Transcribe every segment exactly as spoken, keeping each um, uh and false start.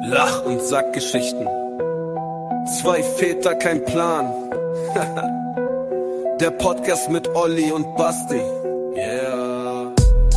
Lach- und Sackgeschichten. Zwei Väter, kein Plan. Der Podcast mit Olli und Basti. Yeah.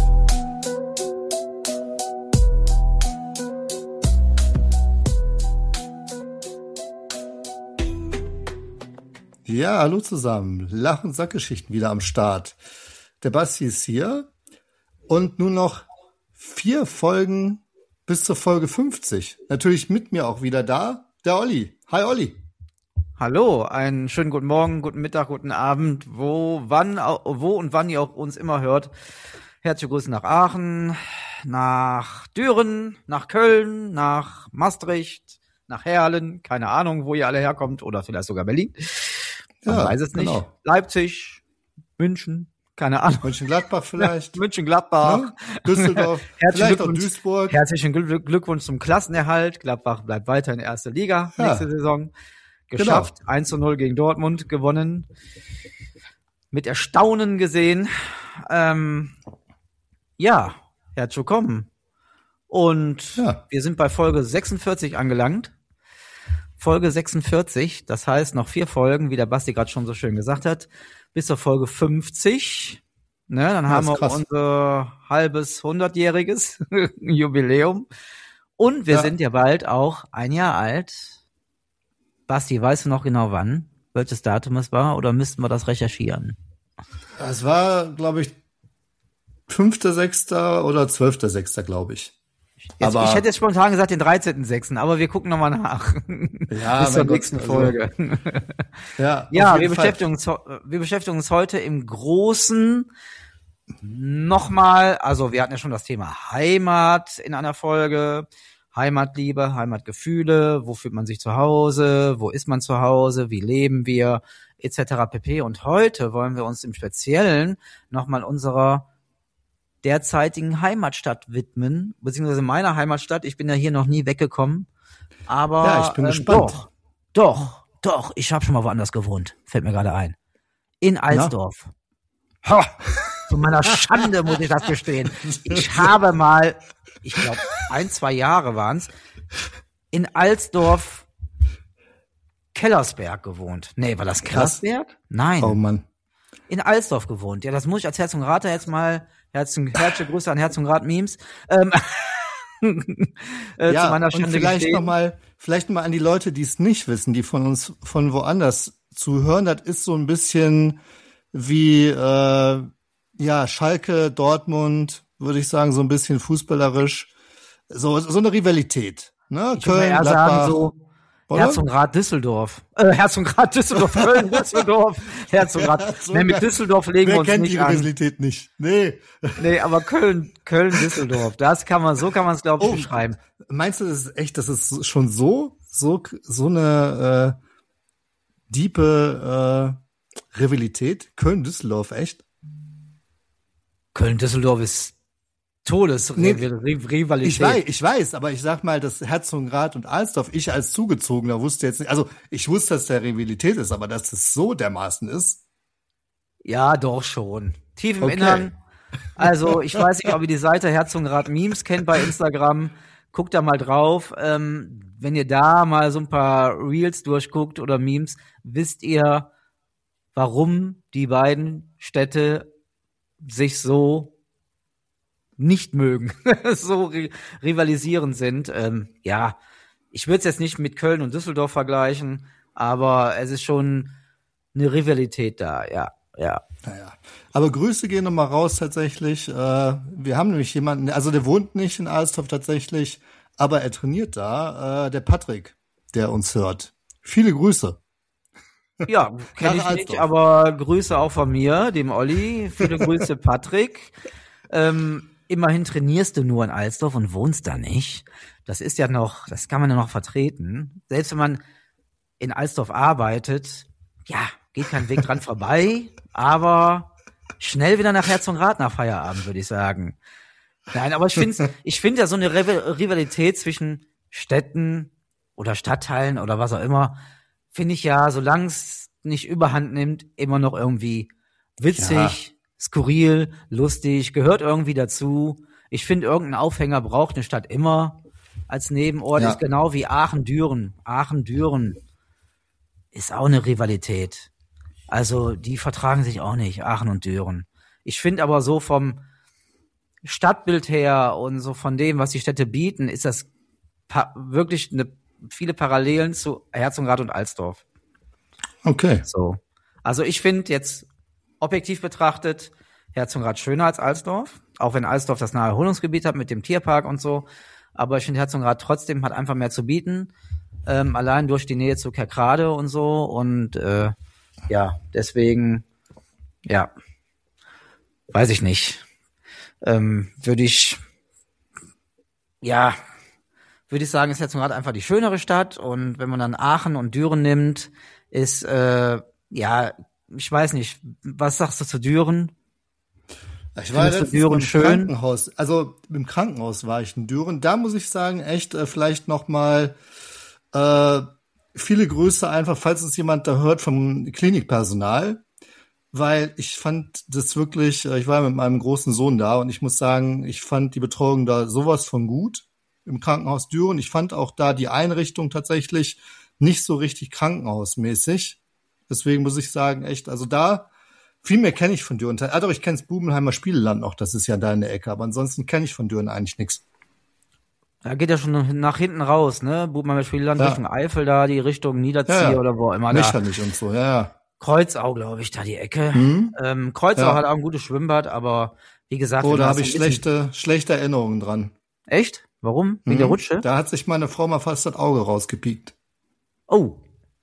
Ja, hallo zusammen. Lach- und Sackgeschichten wieder am Start. Der Basti ist hier und nur noch vier Folgen bis zur Folge fünfzig. Natürlich mit mir auch wieder da, der Olli. Hi Olli. Hallo, einen schönen guten Morgen, guten Mittag, guten Abend, wo, wann, wo und wann ihr auch uns immer hört. Herzliche Grüße nach Aachen, nach Düren, nach Köln, nach Maastricht, nach Herlen, keine Ahnung, wo ihr alle herkommt, oder vielleicht sogar Berlin. Man Ja, weiß es nicht. genau. Leipzig, München, keine Ahnung. Mönchengladbach vielleicht. München-Gladbach. Ne? Düsseldorf, Herzlichen vielleicht auch Glückwunsch. Duisburg. Herzlichen Glück- Glückwunsch zum Klassenerhalt. Gladbach bleibt weiter in erster Liga Ja. nächste Saison. Geschafft. eins zu null gegen Dortmund gewonnen. Mit Erstaunen gesehen. Ähm, ja, herzlich willkommen. Und Ja. wir sind bei Folge sechsundvierzig angelangt. Folge sechsundvierzig, das heißt noch vier Folgen, wie der Basti gerade schon so schön gesagt hat, bis zur Folge fünfzig. Ne, dann Ja, haben ist wir krass. unser halbes hundertjähriges Jubiläum. Und wir Ja. sind ja bald auch ein Jahr alt. Basti, weißt du noch genau wann? Welches Datum es war? Oder müssten wir das recherchieren? Es war, glaube ich, fünfter sechster oder zwölfter sechster, glaube ich. Jetzt, Aber- ich hätte jetzt spontan gesagt den dreizehnten sechsten, aber wir gucken nochmal nach. Ja, Bis zur mein Gott, nächsten also- Folge. Ja, Ja, auf wir jeden Fall. beschäftigen, uns, wir beschäftigen uns heute im Großen nochmal, also wir hatten ja schon das Thema Heimat in einer Folge, Heimatliebe, Heimatgefühle, wo fühlt man sich zu Hause, wo ist man zu Hause, wie leben wir, et cetera pp. Und heute wollen wir uns im Speziellen nochmal unserer derzeitigen Heimatstadt widmen, beziehungsweise meiner Heimatstadt. Ich bin ja hier noch nie weggekommen, aber Ja, ich bin ähm, gespannt. Doch, doch, doch, ich habe schon mal woanders gewohnt, fällt mir gerade ein. In Alsdorf. Ha, zu meiner Schande muss ich das gestehen. Ich habe mal, ich glaube, ein, zwei Jahre waren's, in Alsdorf Kellersberg gewohnt. Nee, war das Krass. Kellersberg? Nein. Oh Mann. In Alsdorf gewohnt. Ja, das muss ich als Herzogenrather jetzt mal, Herzen, herzliche Grüße an Herzogenrath-Memes, ähm, äh, Ja, zu meiner und Schande vielleicht gestehen. nochmal, vielleicht mal an die Leute, die es nicht wissen, die von uns von woanders zuhören. Das ist so ein bisschen wie äh, ja Schalke, Dortmund, würde ich sagen, so ein bisschen fußballerisch, so so eine Rivalität. Ne? Ich würde eher sagen, so oder? Herzogenrath Düsseldorf. Äh, Herzogenrath Düsseldorf, Köln, Düsseldorf, Herzogenrath. So, Nee, mit wer- Düsseldorf legen wir Wer uns kennt die nicht an. Rivalität nicht? Nee. Nee, aber Köln, Köln, Düsseldorf. Das kann man, so kann man es, glaube ich, Oh. beschreiben. Meinst du, das ist echt, das ist schon so, so, so eine äh, diepe äh, Rivalität? Köln-Düsseldorf, echt? Köln, Düsseldorf ist Todes Nee, Rivalität. Ich weiß, ich weiß, aber ich sag mal, dass Herzogenrath und Alsdorf, ich als Zugezogener wusste jetzt nicht, also ich wusste, dass der Rivalität ist, aber dass es so dermaßen ist. Ja, doch schon. Tief im Okay. Innern. Also, ich weiß nicht, ob ihr die Seite Herzogenrath Memes kennt bei Instagram. Guckt da mal drauf. Ähm, wenn ihr da mal so ein paar Reels durchguckt oder Memes, wisst ihr, warum die beiden Städte sich so nicht mögen, so ri- rivalisierend sind. Ähm, ja, ich würde es jetzt nicht mit Köln und Düsseldorf vergleichen, aber es ist schon eine Rivalität da, ja, ja. Naja. Aber Grüße gehen nochmal raus tatsächlich. Äh, wir haben nämlich jemanden, also der wohnt nicht in Alsdorf tatsächlich, aber er trainiert da, äh, der Patrick, der uns hört. Viele Grüße. Ja, kenne Nach ich nicht, Alsdorf. aber Grüße auch von mir, dem Olli. Viele Grüße, Patrick. Ähm, immerhin trainierst du nur in Alsdorf und wohnst da nicht. Das ist ja noch, das kann man ja noch vertreten. Selbst wenn man in Alsdorf arbeitet, ja, geht kein Weg dran vorbei, aber schnell wieder nach Herzogenrath nach Feierabend, würde ich sagen. Nein, aber ich finde ich finde ja so eine Rival- Rivalität zwischen Städten oder Stadtteilen oder was auch immer, finde ich ja, solange es nicht überhand nimmt, immer noch irgendwie witzig, skurril, lustig, gehört irgendwie dazu. Ich finde, irgendein Aufhänger braucht eine Stadt immer. als Nebenort Ja. ist genau wie Aachen-Düren. Aachen-Düren ist auch eine Rivalität. Also die vertragen sich auch nicht, Aachen und Düren. Ich finde aber so vom Stadtbild her und so von dem, was die Städte bieten, ist das pa- wirklich eine, viele Parallelen zu Herzogenrath und Alsdorf. Okay. So. Also ich finde jetzt objektiv betrachtet Herzogenrath schöner als Alsdorf, auch wenn Alsdorf das nahe Erholungsgebiet hat mit dem Tierpark und so. Aber ich finde Herzogenrath trotzdem hat einfach mehr zu bieten, ähm, allein durch die Nähe zu Kerkrade und so. Und äh, ja, deswegen, ja, weiß ich nicht. Ähm, würde ich, ja, würde ich sagen, ist Herzogenrath einfach die schönere Stadt. Und wenn man dann Aachen und Düren nimmt, ist, äh, ja, ich weiß nicht, was sagst du zu Düren? Ich war Findest du letztens Düren im schön? Krankenhaus. Also im Krankenhaus war ich in Düren. Da muss ich sagen, echt äh, vielleicht noch mal äh, viele Grüße einfach, falls es jemand da hört vom Klinikpersonal, weil ich fand das wirklich, äh, ich war mit meinem großen Sohn da und ich muss sagen, ich fand die Betreuung da sowas von gut im Krankenhaus Düren. Ich fand auch da die Einrichtung tatsächlich nicht so richtig krankenhausmäßig. Deswegen muss ich sagen, echt, also da viel mehr kenne ich von Düren. Ah, doch, ich kenne das Bubenheimer Spieleland noch, das ist ja da in der Ecke, aber ansonsten kenne ich von Düren eigentlich nichts. Da geht ja schon nach hinten raus, ne? Bubenheimer Spielland Ja. Richtung Eifel da, die Richtung Niederzieher Ja, ja. oder wo immer da. Lächerlich und so, ja, ja. Kreuzau, glaube ich, da die Ecke. Mhm. Ähm, Kreuzau Ja. hat auch ein gutes Schwimmbad, aber wie gesagt, Oh, wenn da du habe das ich so ein bisschen- schlechte, schlechte Erinnerungen dran. Echt? Warum? Wegen der Mhm. Rutsche? Da hat sich meine Frau mal fast das Auge rausgepiekt. Oh,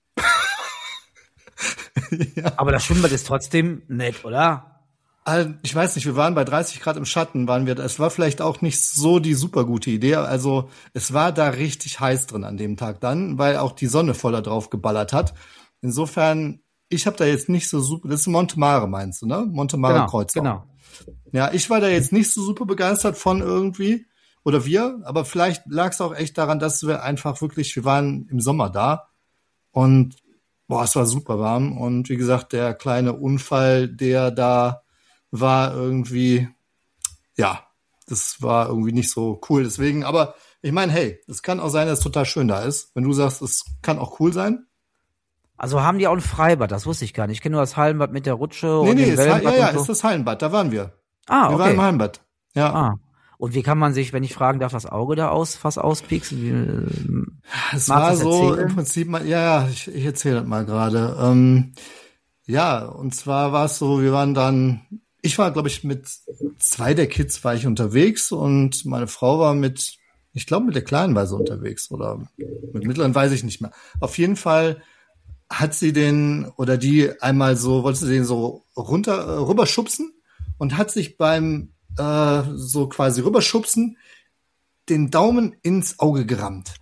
Ja. aber das Schwimmbad ist trotzdem nett, oder? Also, ich weiß nicht, wir waren bei dreißig Grad im Schatten, waren wir, es war vielleicht auch nicht so die super gute Idee, also es war da richtig heiß drin an dem Tag dann, weil auch die Sonne voll da drauf geballert hat. Insofern, ich habe da jetzt nicht so super, das ist Montemare meinst du, ne? Montemare Genau, Kreuzau. genau. Ja, ich war da jetzt nicht so super begeistert von irgendwie, oder wir, aber vielleicht lag es auch echt daran, dass wir einfach wirklich, wir waren im Sommer da und boah, es war super warm und wie gesagt, der kleine Unfall, der da war irgendwie, ja, das war irgendwie nicht so cool. Deswegen, aber ich meine, hey, es kann auch sein, dass es total schön da ist. Wenn du sagst, es kann auch cool sein. Also haben die auch ein Freibad, das wusste ich gar nicht. Ich kenne nur das Hallenbad mit der Rutsche Nee, und nee, dem ist, ja, Wellenbad ja, und so. ist das Hallenbad, da waren wir. Ah, Wir waren im okay. Hallenbad. Ja. Ah. Und wie kann man sich, wenn ich fragen darf, das Auge da aus, fast auspieksen? Wie, ähm, Es magst war du das so erzählen? im Prinzip mal, ja, ja, ich, ich erzähle das mal gerade. Ähm, ja, und zwar war es so, wir waren dann, ich war, glaube ich, mit zwei der Kids war ich unterwegs und meine Frau war mit, ich glaube, mit der Kleinen war sie unterwegs oder mit Mittleren, weiß ich nicht mehr. Auf jeden Fall hat sie den oder die einmal so, wollte sie den so runter, äh, rüberschubsen und hat sich beim äh, so quasi rüberschubsen den Daumen ins Auge gerammt.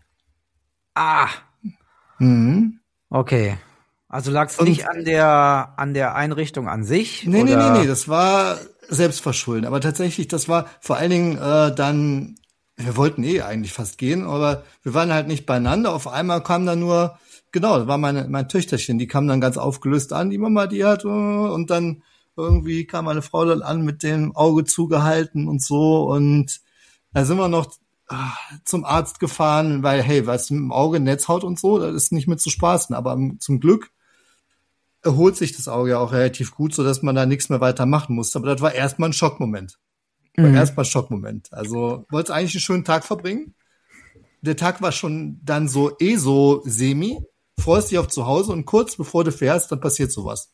Ah, Mhm. okay. Also lag es Und- nicht an der an der Einrichtung an sich? Nee, nee, oder? nee, nee, das war selbstverschulden. Aber tatsächlich, das war vor allen Dingen äh, dann, wir wollten eh eigentlich fast gehen, aber wir waren halt nicht beieinander. Auf einmal kam dann nur, genau, das war meine, mein Töchterchen, die kam dann ganz aufgelöst an, die Mama, die hat, äh, und dann irgendwie kam meine Frau dann an mit dem Auge zugehalten und so. Und da sind wir noch ah, zum Arzt gefahren, weil, hey, was mit dem Auge, Netzhaut und so, das ist nicht mit zu spaßen. Aber zum Glück erholt sich das Auge ja auch relativ gut, so dass man da nichts mehr weiter machen musste. Aber das war erstmal ein Schockmoment. War Mhm. erstmal ein Schockmoment. Also wollte eigentlich einen schönen Tag verbringen. Der Tag war schon dann so eh so semi. Freust dich auf zu Hause und kurz bevor du fährst, dann passiert sowas.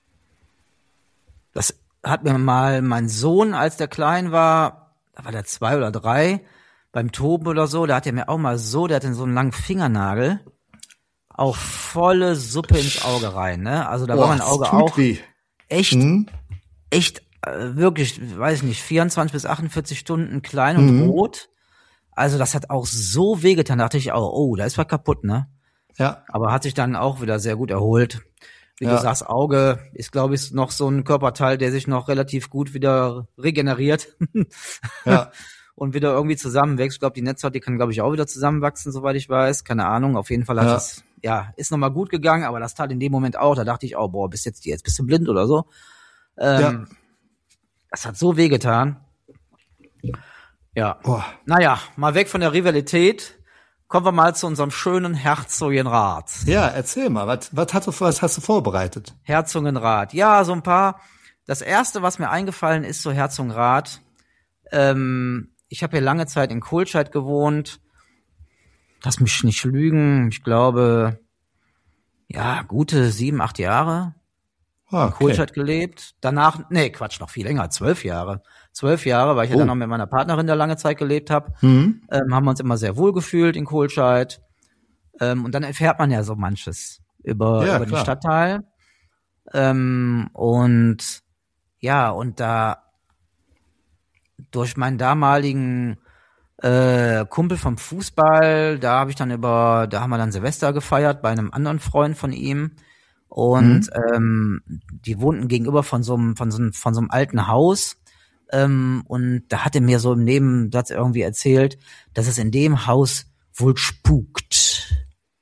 Das hat mir mal mein Sohn, als der klein war, da war der zwei oder drei, beim Toben oder so, da hat er mir auch mal so, der hatte so einen langen Fingernagel, auch volle Suppe ins Auge rein, ne? Also da war mein das Auge tut auch weh. echt, Hm? echt, äh, wirklich, weiß ich nicht, vierundzwanzig bis achtundvierzig Stunden klein und Mhm. rot. Also das hat auch so wehgetan, da dachte ich auch, oh, da ist was kaputt, ne? Ja, Aber hat sich dann auch wieder sehr gut erholt. Wie Ja. du sagst, Auge ist, glaube ich, noch so ein Körperteil, der sich noch relativ gut wieder regeneriert ja. und wieder irgendwie zusammenwächst. Ich glaube, die Netzhaut, die kann, glaube ich, auch wieder zusammenwachsen, soweit ich weiß. Keine Ahnung. Auf jeden Fall hat Ja. es, ja, ist nochmal gut gegangen, aber das tat in dem Moment auch. Da dachte ich, oh, boah, bist jetzt, jetzt bist du blind oder so. Ähm, Ja. Das hat so wehgetan. Ja. Oh. Naja, mal weg von der Rivalität. Kommen wir mal zu unserem schönen Herzogenrat. Ja, erzähl mal, was, was, hast du, was hast du vorbereitet? Herzogenrat. Ja, so ein paar. Das erste, was mir eingefallen ist, so Herzogenrat. Ähm, ich habe hier lange Zeit in Kohlscheid gewohnt. Lass mich nicht lügen. Ich glaube, ja, gute sieben, acht Jahre. Ah, In okay. Kohlscheid gelebt. Danach, nee, Quatsch, noch viel länger, zwölf Jahre. Zwölf Jahre, weil ich ja Oh. dann noch mit meiner Partnerin da lange Zeit gelebt habe. Mhm. Ähm, haben wir uns immer sehr wohl gefühlt in Kohlscheid. Ähm, und dann erfährt man ja so manches über, Ja, über den klar. Stadtteil. Ähm, und ja, und da durch meinen damaligen äh, Kumpel vom Fußball, da habe ich dann über, da haben wir dann Silvester gefeiert bei einem anderen Freund von ihm. Und ähm, die wohnten gegenüber von so einem, von so einem, von so einem alten Haus. Ähm, und da hat er mir so im Nebensatz irgendwie erzählt, dass es in dem Haus wohl spukt.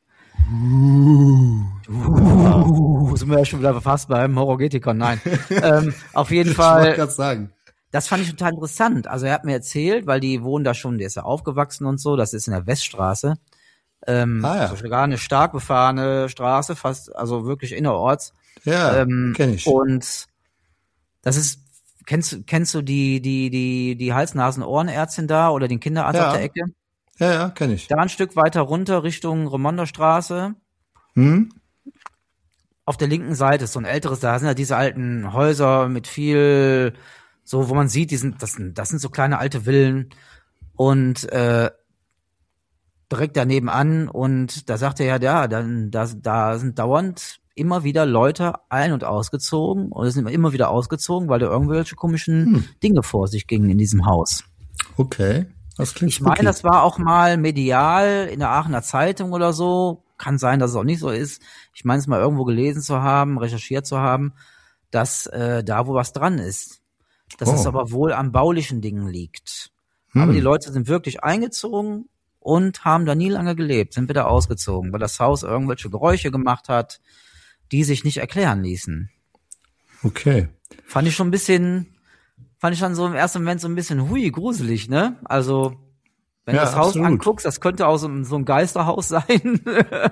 Uh, sind wir ja schon wieder fast beim Horrorgetikon, nein. ähm, auf jeden Ich wollte Fall, gerade sagen. das fand ich total interessant. Also er hat mir erzählt, weil die wohnen da schon, der ist ja aufgewachsen und so, das ist in der Weststraße. Ähm, Ah, ja. also sogar eine stark befahrene Straße, fast, also wirklich innerorts. Ja, Ähm, kenn ich. Und das ist, kennst du, kennst du die, die, die, die Hals-Nasen-Ohrenärztin da oder den Kinderarzt Ja. auf der Ecke? Ja, ja, kenn ich. Da ein Stück weiter runter Richtung Remonderstraße. Hm? Auf der linken Seite ist so ein älteres, da sind ja diese alten Häuser mit viel, so, wo man sieht, die sind, das sind, das sind so kleine alte Villen und, äh, direkt daneben an und da sagte er ja, ja, dann, da, da sind dauernd immer wieder Leute ein- und ausgezogen oder sind immer wieder ausgezogen, weil da irgendwelche komischen Hm. Dinge vor sich gingen in diesem Haus. Okay. Das klingt Ich meine, spooky. das war auch mal medial in der Aachener Zeitung oder so. Kann sein, dass es auch nicht so ist. Ich meine, es mal irgendwo gelesen zu haben, recherchiert zu haben, dass äh, da wo was dran ist. Dass Oh. es aber wohl an baulichen Dingen liegt. Hm. Aber die Leute sind wirklich eingezogen und haben da nie lange gelebt, sind wieder ausgezogen, weil das Haus irgendwelche Geräusche gemacht hat, die sich nicht erklären ließen. Okay. Fand ich schon ein bisschen, fand ich dann so im ersten Moment so ein bisschen hui, gruselig, ne? Also, wenn Ja, du das Haus absolut. anguckst, das könnte auch so, ein- so ein Geisterhaus sein.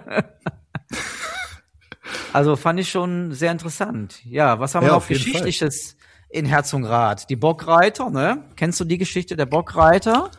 Also fand ich schon sehr interessant. Ja, was haben Ja, wir noch auf jeden Geschichtliches in Herzogenrath? Die Bockreiter, ne? Kennst du die Geschichte der Bockreiter?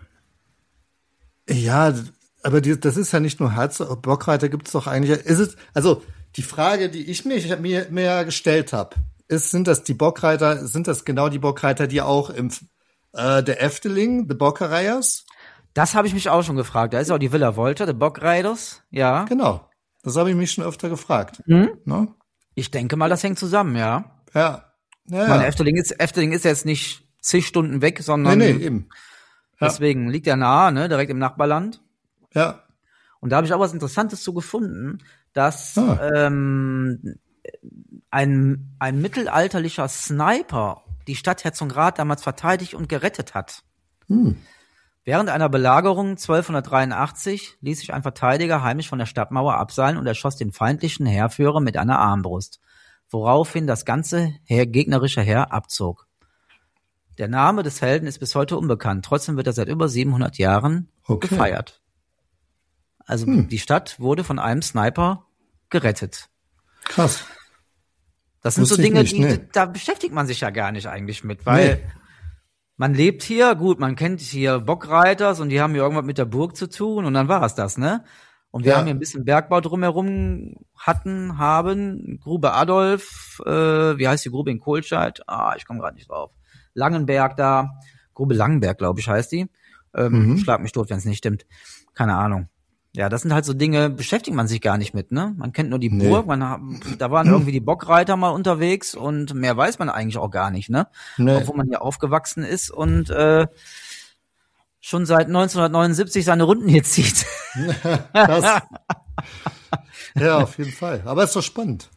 Ja, aber die, das ist ja nicht nur Herz, Bockreiter gibt's doch eigentlich. Ist es, also die Frage, die ich mir, ich hab mir, mir gestellt habe, ist, sind das die Bockreiter, sind das genau die Bockreiter, die auch im äh, der Efteling, the Bockereiers? Das habe ich mich auch schon gefragt. Da ist auch die Villa Volta, der Bockreiters, ja. Genau. Das habe ich mich schon öfter gefragt. Mhm. Ne? Ich denke mal, das hängt zusammen, ja. Ja. Ja, Ich meine, ja. Efteling ist, Efteling ist jetzt nicht zig Stunden weg, Nee, sondern nee, eben. Ja. deswegen liegt er nahe, ne, direkt im Nachbarland. Ja. Und da habe ich auch was Interessantes zu gefunden, dass Ah. ähm, ein, ein mittelalterlicher Sniper die Stadt Herzogenrath damals verteidigt und gerettet hat. Hm. Während einer Belagerung zwölfhundertdreiundachtzig ließ sich ein Verteidiger heimlich von der Stadtmauer abseilen und erschoss den feindlichen Heerführer mit einer Armbrust, woraufhin das ganze Heer, gegnerische Heer abzog. Der Name des Helden ist bis heute unbekannt, trotzdem wird er seit über siebenhundert Jahren Okay. gefeiert. Also Hm. die Stadt wurde von einem Sniper gerettet. Krass. Das sind so Wusste ich Dinge, nicht, die, nee. da beschäftigt man sich ja gar nicht eigentlich mit, weil Nee. man lebt hier, gut, man kennt hier Bockreiters und die haben hier irgendwas mit der Burg zu tun und dann war es das, ne? Und wir Ja. haben hier ein bisschen Bergbau drumherum hatten, haben, Grube Adolf, äh, wie heißt die Grube in Kohlscheid? Ah, ich komme gerade nicht drauf. Langenberg da, Grube Langenberg, glaube ich, heißt die. Ähm, Mhm. Schlag mich tot, wenn es nicht stimmt. Keine Ahnung. Ja, das sind halt so Dinge, beschäftigt man sich gar nicht mit, ne? Man kennt nur die Nee. Burg, man, hat- da waren irgendwie die Bockreiter mal unterwegs und mehr weiß man eigentlich auch gar nicht, ne? Nee. Obwohl man hier aufgewachsen ist und äh, schon seit neunzehnhundertneunundsiebzig seine Runden hier zieht. Krass. Ja, auf jeden Fall. Aber ist doch spannend.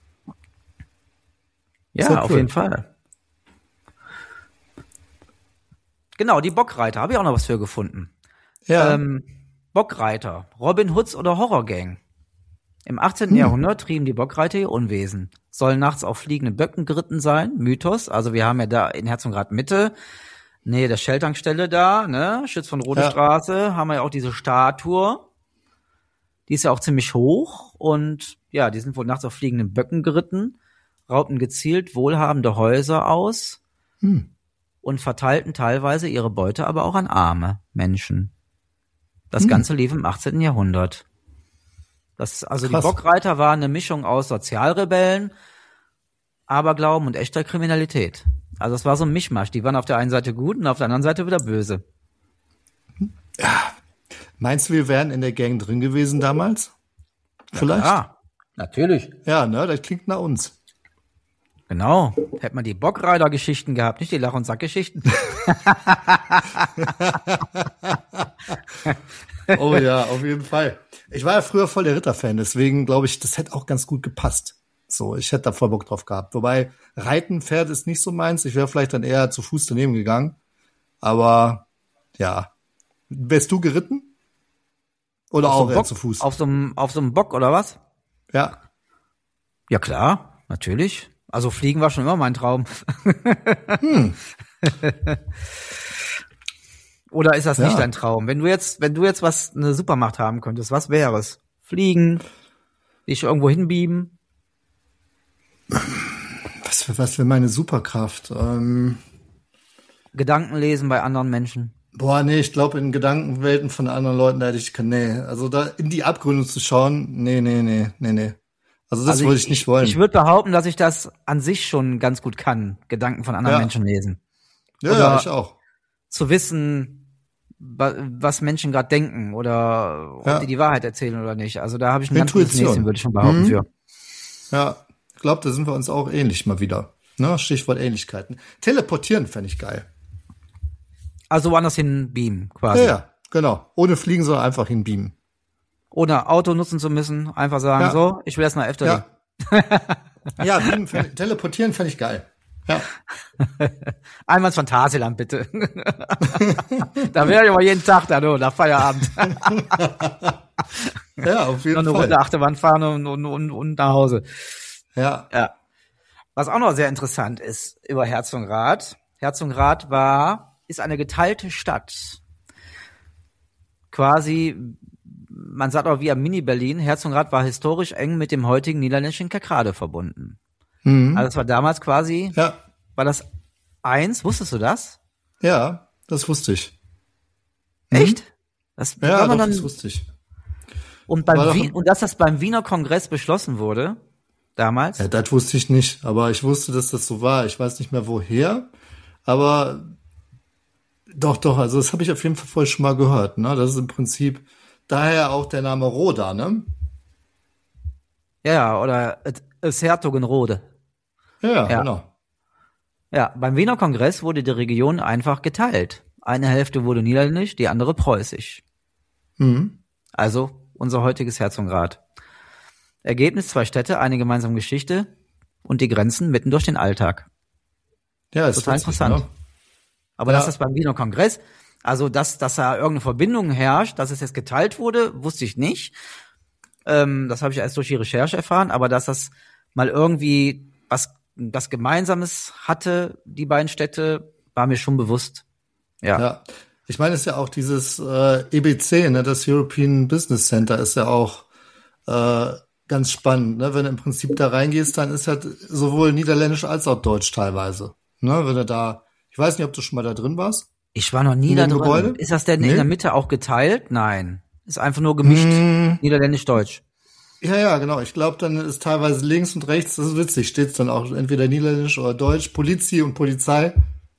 Ja, Sehr auf cool. jeden Fall. Genau, die Bockreiter, habe ich auch noch was für gefunden. Ja. Ähm, Bockreiter, Robin Hoods oder Horrorgang. Im achtzehnten Hm. Jahrhundert trieben die Bockreiter ihr Unwesen. Sollen nachts auf fliegenden Böcken geritten sein, Mythos. Also wir haben ja da in Herzogenrath Mitte Nee, der Shell-Tankstelle da, ne, Schütz von Rode Ja. Straße, haben wir ja auch diese Statue. Die ist ja auch ziemlich hoch und ja, die sind wohl nachts auf fliegenden Böcken geritten, raubten gezielt wohlhabende Häuser aus Hm. und verteilten teilweise ihre Beute aber auch an arme Menschen. Das Hm. Ganze lief im achtzehnten Jahrhundert. Das, also Krass. die Bockreiter waren eine Mischung aus Sozialrebellen, Aberglauben und echter Kriminalität. Also es war so ein Mischmasch. Die waren auf der einen Seite gut und auf der anderen Seite wieder böse. Meinst du, wir wären in der Gang drin gewesen damals? Vielleicht? Ja, natürlich. Ja, ne, das klingt nach uns. Genau. Hätte man die Bockreiter-Geschichten gehabt, nicht die Lach- und Sack-Geschichten. Oh ja, auf jeden Fall. Ich war ja früher voll der Ritter-Fan, deswegen glaube ich, das hätte auch ganz gut gepasst. So, ich hätte da voll Bock drauf gehabt. Wobei, Reiten, Pferd ist nicht so meins. Ich wäre vielleicht dann eher zu Fuß daneben gegangen. Aber, ja. Wärst du geritten? Oder Auf so auch einem eher Bock, zu Fuß? auf so einem, auf so einem Bock oder was? Ja. Ja klar, natürlich. Also fliegen war schon immer mein Traum. Hm. Oder ist das Ja. nicht dein Traum? Wenn du jetzt, wenn du jetzt was, eine Supermacht haben könntest, was wäre es? Fliegen, dich irgendwo hinbieben? Was für, was für meine Superkraft? Ähm, Gedanken lesen bei anderen Menschen. boah, nee, ich glaube, in Gedankenwelten von anderen Leuten, da hätte ich keine, nee. Also da in die Abgründe zu schauen, nee, nee, nee, nee, nee. Also das Also wollte ich nicht wollen. Ich würde behaupten, dass ich das an sich schon ganz gut kann, Gedanken von anderen Ja. Menschen lesen. ja, oder- ja, ich auch. Zu wissen, wa- was Menschen gerade denken oder ob Ja. die die Wahrheit erzählen oder nicht. Also da habe ich ein ganz gutes Intuition. Näschen, würde ich schon behaupten, Mhm. für. Ja, ich glaube, da sind wir uns auch ähnlich mal wieder. Ne? Stichwort Ähnlichkeiten. Teleportieren fände ich geil. Also woanders hin beamen, Ja, quasi. ja, genau. Ohne Fliegen, sondern einfach hinbeamen. Ohne Auto nutzen zu müssen, einfach sagen, Ja. so, ich will erst nach Efteling. Ja. Ja, beamen, fänd, teleportieren fände ich geil. Ja. Einmal ins Phantasialand, bitte. Da wäre ich aber jeden Tag da, du, nach Feierabend. Ja, auf Noch jeden eine Fall. Runde Achterbahn fahren und, und, und, und nach Hause. Ja. Ja. Was auch noch sehr interessant ist über Herzogenrath. Herzogenrath war, ist eine geteilte Stadt. Quasi, man sagt auch wie am Mini-Berlin, Herzogenrath war historisch eng mit dem heutigen niederländischen Kerkrade verbunden. Mhm. Also es war damals quasi, Ja. war das eins, wusstest du das? Ja, das wusste ich. Echt? Das Ja, war man doch, dann, das wusste ich. und, war beim doch- Wien, und dass das beim Wiener Kongress beschlossen wurde, damals, Ja, das wusste ich nicht, aber ich wusste, dass das so war. Ich weiß nicht mehr woher, aber doch, doch, also das habe ich auf jeden Fall vorher schon mal gehört, ne? Das ist im Prinzip daher auch der Name Roda, ne? ja, oder es Herzogenrode. Ja, Ja. genau. Ja, beim Wiener Kongress wurde die Region einfach geteilt. Eine Hälfte wurde niederländisch, die andere preußisch. Mhm. Also unser heutiges Herzogenrath. Ergebnis: zwei Städte, eine gemeinsame Geschichte und die Grenzen mitten durch den Alltag. Ja, ist Total witzig, interessant. Ne? Aber Ja. dass das beim Wiener Kongress, also dass, dass da irgendeine Verbindung herrscht, dass es jetzt geteilt wurde, wusste ich nicht. Ähm, das habe ich erst durch die Recherche erfahren, aber dass das mal irgendwie was, was Gemeinsames hatte, die beiden Städte, war mir schon bewusst. Ja. Ja. Ich meine, es ist ja auch dieses äh, E B C, ne, das European Business Center, ist ja auch äh, ganz spannend, ne? Wenn du im Prinzip da reingehst, dann ist halt sowohl Niederländisch als auch Deutsch teilweise. Ne? Wenn du da, ich weiß nicht, ob du schon mal da drin warst. Ich war noch nie In da dem drin. Gebäude? Ist das denn Nee. in der Mitte auch geteilt? Nein. Ist einfach nur gemischt. Hm. Niederländisch-Deutsch. Ja, ja, genau. Ich glaube, dann ist teilweise links und rechts, das ist witzig, steht's dann auch entweder Niederländisch oder Deutsch, Polizie und Polizei.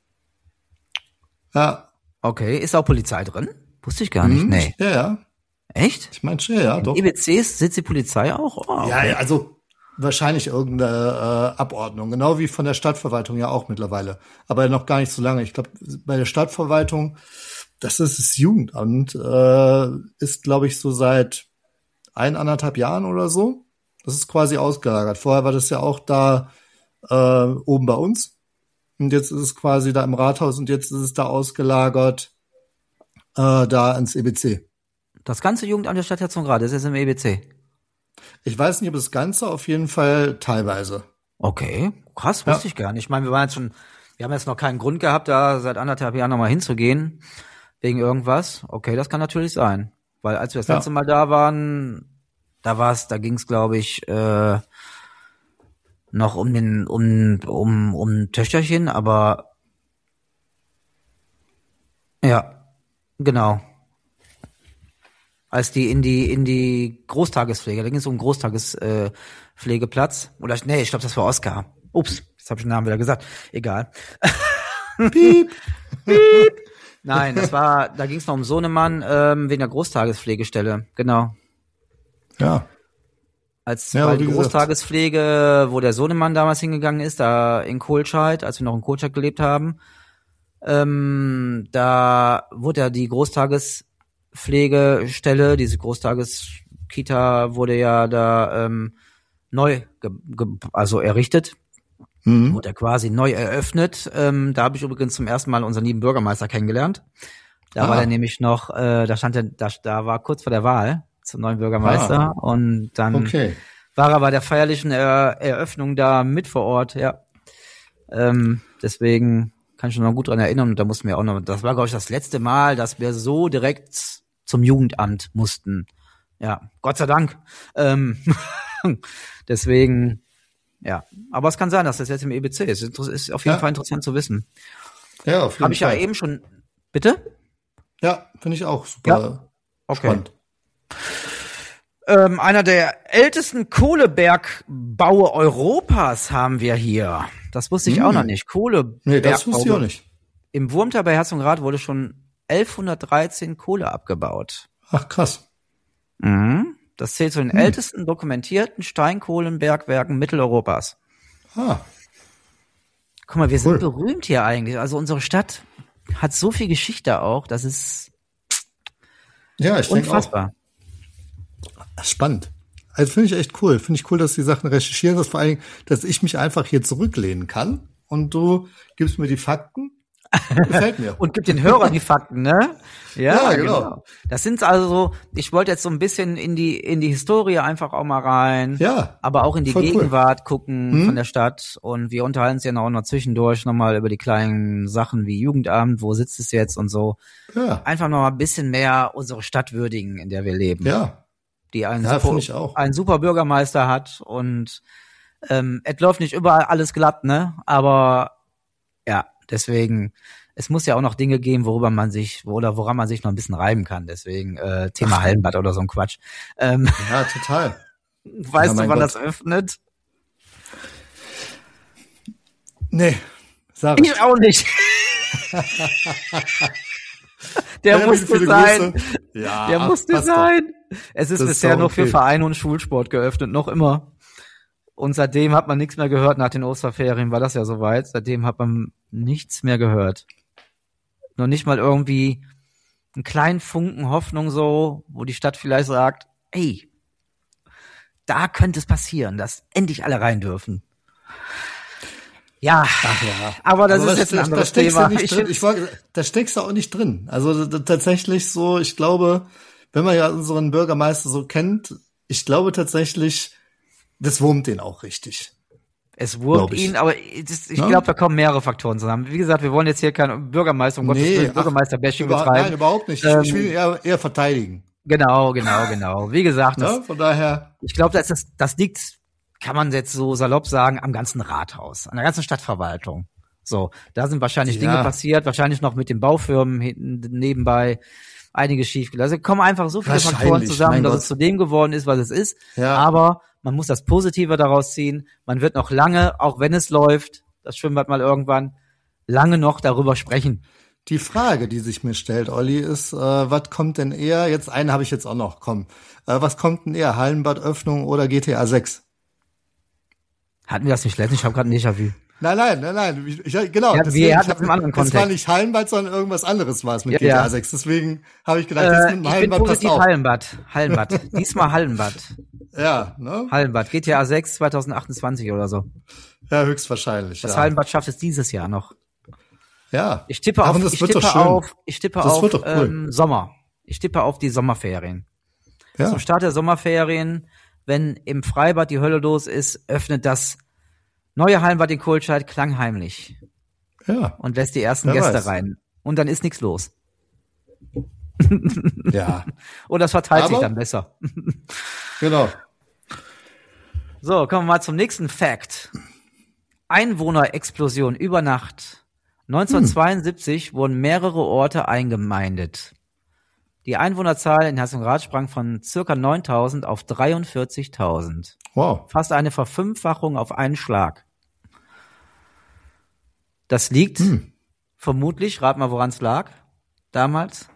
Ja. Okay. Ist auch Polizei drin? Wusste ich gar nicht. Hm, Nee. Ja, ja. Echt? Ich meine schon, ja, doch. E B Cs sitzt die Polizei auch? Oh, Ja, ja, also wahrscheinlich irgendeine äh, Abordnung, genau wie von der Stadtverwaltung ja auch mittlerweile. Aber noch gar nicht so lange. Ich glaube, bei der Stadtverwaltung, das ist das Jugendamt, äh, ist, glaube ich, so seit ein, anderthalb Jahren oder so. Das ist quasi ausgelagert. Vorher war das ja auch da äh, oben bei uns. Und jetzt ist es quasi da im Rathaus und jetzt ist es da ausgelagert äh, da ins E B C. Das ganze Jugendamt der Stadt Herzogenrath ist jetzt im E B C. Ich weiß nicht, ob das Ganze, auf jeden Fall teilweise. Okay, krass, wusste Ja. ich gar nicht. Ich meine, wir waren jetzt schon Wir haben jetzt noch keinen Grund gehabt, da seit anderthalb Jahren nochmal hinzugehen, wegen irgendwas. Okay, das kann natürlich sein. Weil als wir das Ja. letzte Mal da waren, da war's, da ging's, glaube ich, äh, noch um den, um, um, um ein Töchterchen, aber ja, genau. Als die in die, in die Großtagespflege, da ging's um einen Großtagespflegeplatz. Äh, Pflegeplatz. Oder, nee, ich glaube, das war Oskar. Ups, jetzt habe ich den Namen wieder gesagt. Egal. Piep. Piep. Nein, das war, da ging es noch um Sohnemann ähm, wegen der Großtagespflegestelle, genau. Ja. Als Ja, weil wie die gesagt. Großtagespflege, wo der Sohnemann damals hingegangen ist, da in Kohlscheid, als wir noch in Kohlscheid gelebt haben, ähm, da wurde ja die Großtagespflegestelle, diese Großtageskita wurde ja da ähm, neu, ge ge also errichtet. Mhm. Wurde er quasi neu eröffnet. Ähm, da habe ich übrigens zum ersten Mal unseren lieben Bürgermeister kennengelernt. Da Ah. war er nämlich noch, äh, da stand er, da, da war kurz vor der Wahl zum neuen Bürgermeister Ah. und dann Okay. war er bei der feierlichen er Eröffnung da mit vor Ort, ja. Ähm, deswegen kann ich mich noch gut dran erinnern und da mussten wir auch noch, das war glaube ich das letzte Mal, dass wir so direkt zum Jugendamt mussten. Ja, Gott sei Dank. Ähm, deswegen, ja, aber es kann sein, dass das jetzt im E B C ist. Ist ist auf jeden Ja. Fall interessant zu wissen. Ja, auf jeden Habe ich ja Fall. eben schon. Bitte? Ja, finde ich auch super Ja. Okay. spannend. Ähm, einer der ältesten Kohlebergbaue Europas haben wir hier. Das wusste ich Hm. auch noch nicht. Kohlebergbau. Nee, das wusste ich auch nicht. Im Wurmtal bei Herzogenrath wurde schon elfhundertdreizehn Kohle abgebaut. Ach, krass. Mhm. Das zählt zu den Hm. ältesten dokumentierten Steinkohlenbergwerken Mitteleuropas. Ah, Guck mal, wir Cool. sind berühmt hier eigentlich. Also unsere Stadt hat so viel Geschichte auch. Das ist ja, ich denke auch. unfassbar. Spannend. Also finde ich echt cool. Finde ich cool, dass du die Sachen recherchieren, dass vor allem, dass ich mich einfach hier zurücklehnen kann und du gibst mir die Fakten. Gefällt mir. Und gibt den Hörern die Fakten, ne? Ja, genau. Das sind also so, ich wollte jetzt so ein bisschen in die in die Historie einfach auch mal rein, Ja, aber auch in die voll cool. Gegenwart gucken Hm. von der Stadt und wir unterhalten uns ja noch, noch zwischendurch nochmal über die kleinen Sachen wie Jugendamt, wo sitzt es jetzt und so. Ja, Einfach noch mal ein bisschen mehr unsere Stadt würdigen, in der wir leben. ja, Die einen, Ja, super, finde ich auch. einen super Bürgermeister hat und ähm, es läuft nicht überall alles glatt, ne? Aber ja, deswegen, es muss ja auch noch Dinge geben, worüber man sich, oder woran man sich noch ein bisschen reiben kann. Deswegen äh, Thema Hallenbad oder so ein Quatsch. Ähm, ja, total. weißt du, mein wann Gott. das öffnet? Nee, sag ich. Ich auch nicht. Der Ja, musste viele sein. Grüße. Ja, Der ach, musste passt doch. sein. Es ist Das ist bisher doch nur für okay. Vereine und Schulsport geöffnet, noch immer. Und seitdem hat man nichts mehr gehört. Nach den Osterferien war das ja soweit. Seitdem hat man nichts mehr gehört. Noch nicht mal irgendwie einen kleinen Funken Hoffnung so, wo die Stadt vielleicht sagt, ey, da könnte es passieren, dass endlich alle rein dürfen. Ja, Ja. aber das Aber ist jetzt ein da anderes steckst Thema. Du nicht Ich drin. Ich war, da steckst du auch nicht drin. Also d- tatsächlich so, ich glaube, wenn man ja unseren Bürgermeister so kennt, ich glaube tatsächlich, das wurmt den auch richtig. Es wurmt Glaub ich. ihn, aber das, ich Ja. glaube, da kommen mehrere Faktoren zusammen. Wie gesagt, wir wollen jetzt hier keinen Bürgermeister, um Gottes Willen, ach, Bürgermeister-Bashing über- betreiben. Nein, überhaupt nicht. Ich, Ähm, ich will ihn eher, eher verteidigen. Genau, genau, genau. Wie gesagt, das, Ne? Von daher, ich glaube, das, ist- das liegt, kann man jetzt so salopp sagen, am ganzen Rathaus, an der ganzen Stadtverwaltung. So, da sind wahrscheinlich Ja. Dinge passiert, wahrscheinlich noch mit den Baufirmen hinten nebenbei einiges schiefgelaufen. Also kommen einfach so viele Wahrscheinlich, Faktoren zusammen, mein dass Gott. es zu dem geworden ist, was es ist. Ja. Aber man muss das Positive daraus ziehen. Man wird noch lange, auch wenn es läuft, das Schwimmbad mal irgendwann, lange noch darüber sprechen. die Frage, die sich mir stellt, Olli, ist, äh, was kommt denn eher, jetzt eine habe ich jetzt auch noch, komm, äh, was kommt denn eher, Hallenbadöffnung oder G T A sechs? Hatten wir das nicht letztens? Ich habe gerade ein Déjà-vu. Nein, nein, nein, nein, ich, ich, genau. Ja, deswegen, wir hatten ich hab- das im anderen Das war Kontext. nicht Hallenbad, sondern irgendwas anderes war es mit Ja, G T A ja. sechs. Deswegen habe ich gedacht, das Äh, mit dem ich bin Hallenbad passt positiv auch. Hallenbad. Hallenbad. Diesmal Hallenbad. Ja, ne? Hallenbad. G T A sechs zwanzig achtundzwanzig oder so. Ja, höchstwahrscheinlich. Das ja. Hallenbad schafft es dieses Jahr noch. Ja. Ich tippe Ach, auf, und das ich wird tippe doch schön. auf, ich tippe Das auf wird doch cool. ähm, Sommer. Ich tippe auf die Sommerferien. Ja. Zum Start der Sommerferien, wenn im Freibad die Hölle los ist, öffnet das neue Hallenbad in Kohlscheid klangheimlich. Ja. Und lässt die ersten Wer Gäste weiß. rein. Und dann ist nichts los. Ja, Oder es verteilt sich Aber- dann besser. genau. So, kommen wir mal zum nächsten Fact. Einwohnerexplosion über Nacht. neunzehnhundertzweiundsiebzig hm. wurden mehrere Orte eingemeindet. Die Einwohnerzahl in Herzogenrath sprang von circa neuntausend auf dreiundvierzigtausend. Wow. Fast eine Verfünffachung auf einen Schlag. Das liegt Hm. vermutlich, rat mal, woran es lag, damals.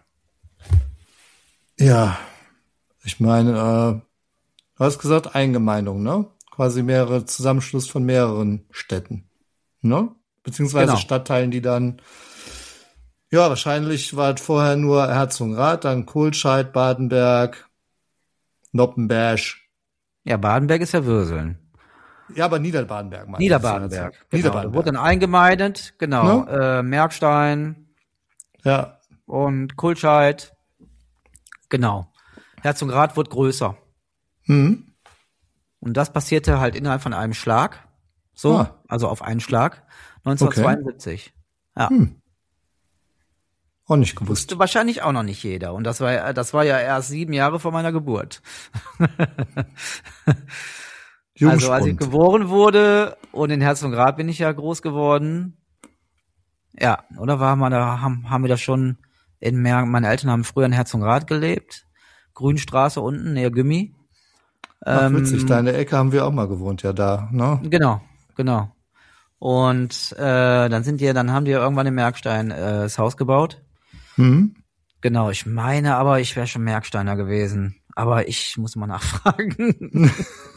Ja, ich meine, äh, du hast gesagt Eingemeindung, ne? Quasi mehrere Zusammenschluss von mehreren Städten, ne? Beziehungsweise Genau. Stadtteilen, die dann, ja, wahrscheinlich war es vorher nur Herzogenrath, dann Kohlscheid, Badenberg, Noppenberg. Ja, Badenberg ist ja Würseln. Ja, aber Niederbadenberg meine ich. Niederbadenberg. Genau. Niederbadenberg. Da wurde dann eingemeindet, genau. Ne? Äh, Merkstein Ja, und Kultscheid. Genau. Herzogenrath wurde größer. hm. Und das passierte halt innerhalb von einem Schlag. So, Ah. also auf einen Schlag. neunzehnhundertzweiundsiebzig. Ja. Hm. Auch nicht gewusst. Wusste wahrscheinlich auch noch nicht jeder. Und das war ja, das war ja erst sieben Jahre vor meiner Geburt. Also als ich Jungspund. geboren wurde und in Herzogenrath bin ich ja groß geworden. Ja, oder war man da, haben, haben wir das schon in Mer meine Eltern haben früher in Herzogenrath gelebt. Grünstraße unten, näher Gümmi. Ach, Ähm, witzig, da in der Ecke haben wir auch mal gewohnt, ja da, ne? Genau, genau. Und äh, dann sind die, dann haben die ja irgendwann in Merkstein äh, das Haus gebaut. Hm. Genau, ich meine aber, ich wäre schon Merksteiner gewesen. Aber ich muss mal nachfragen.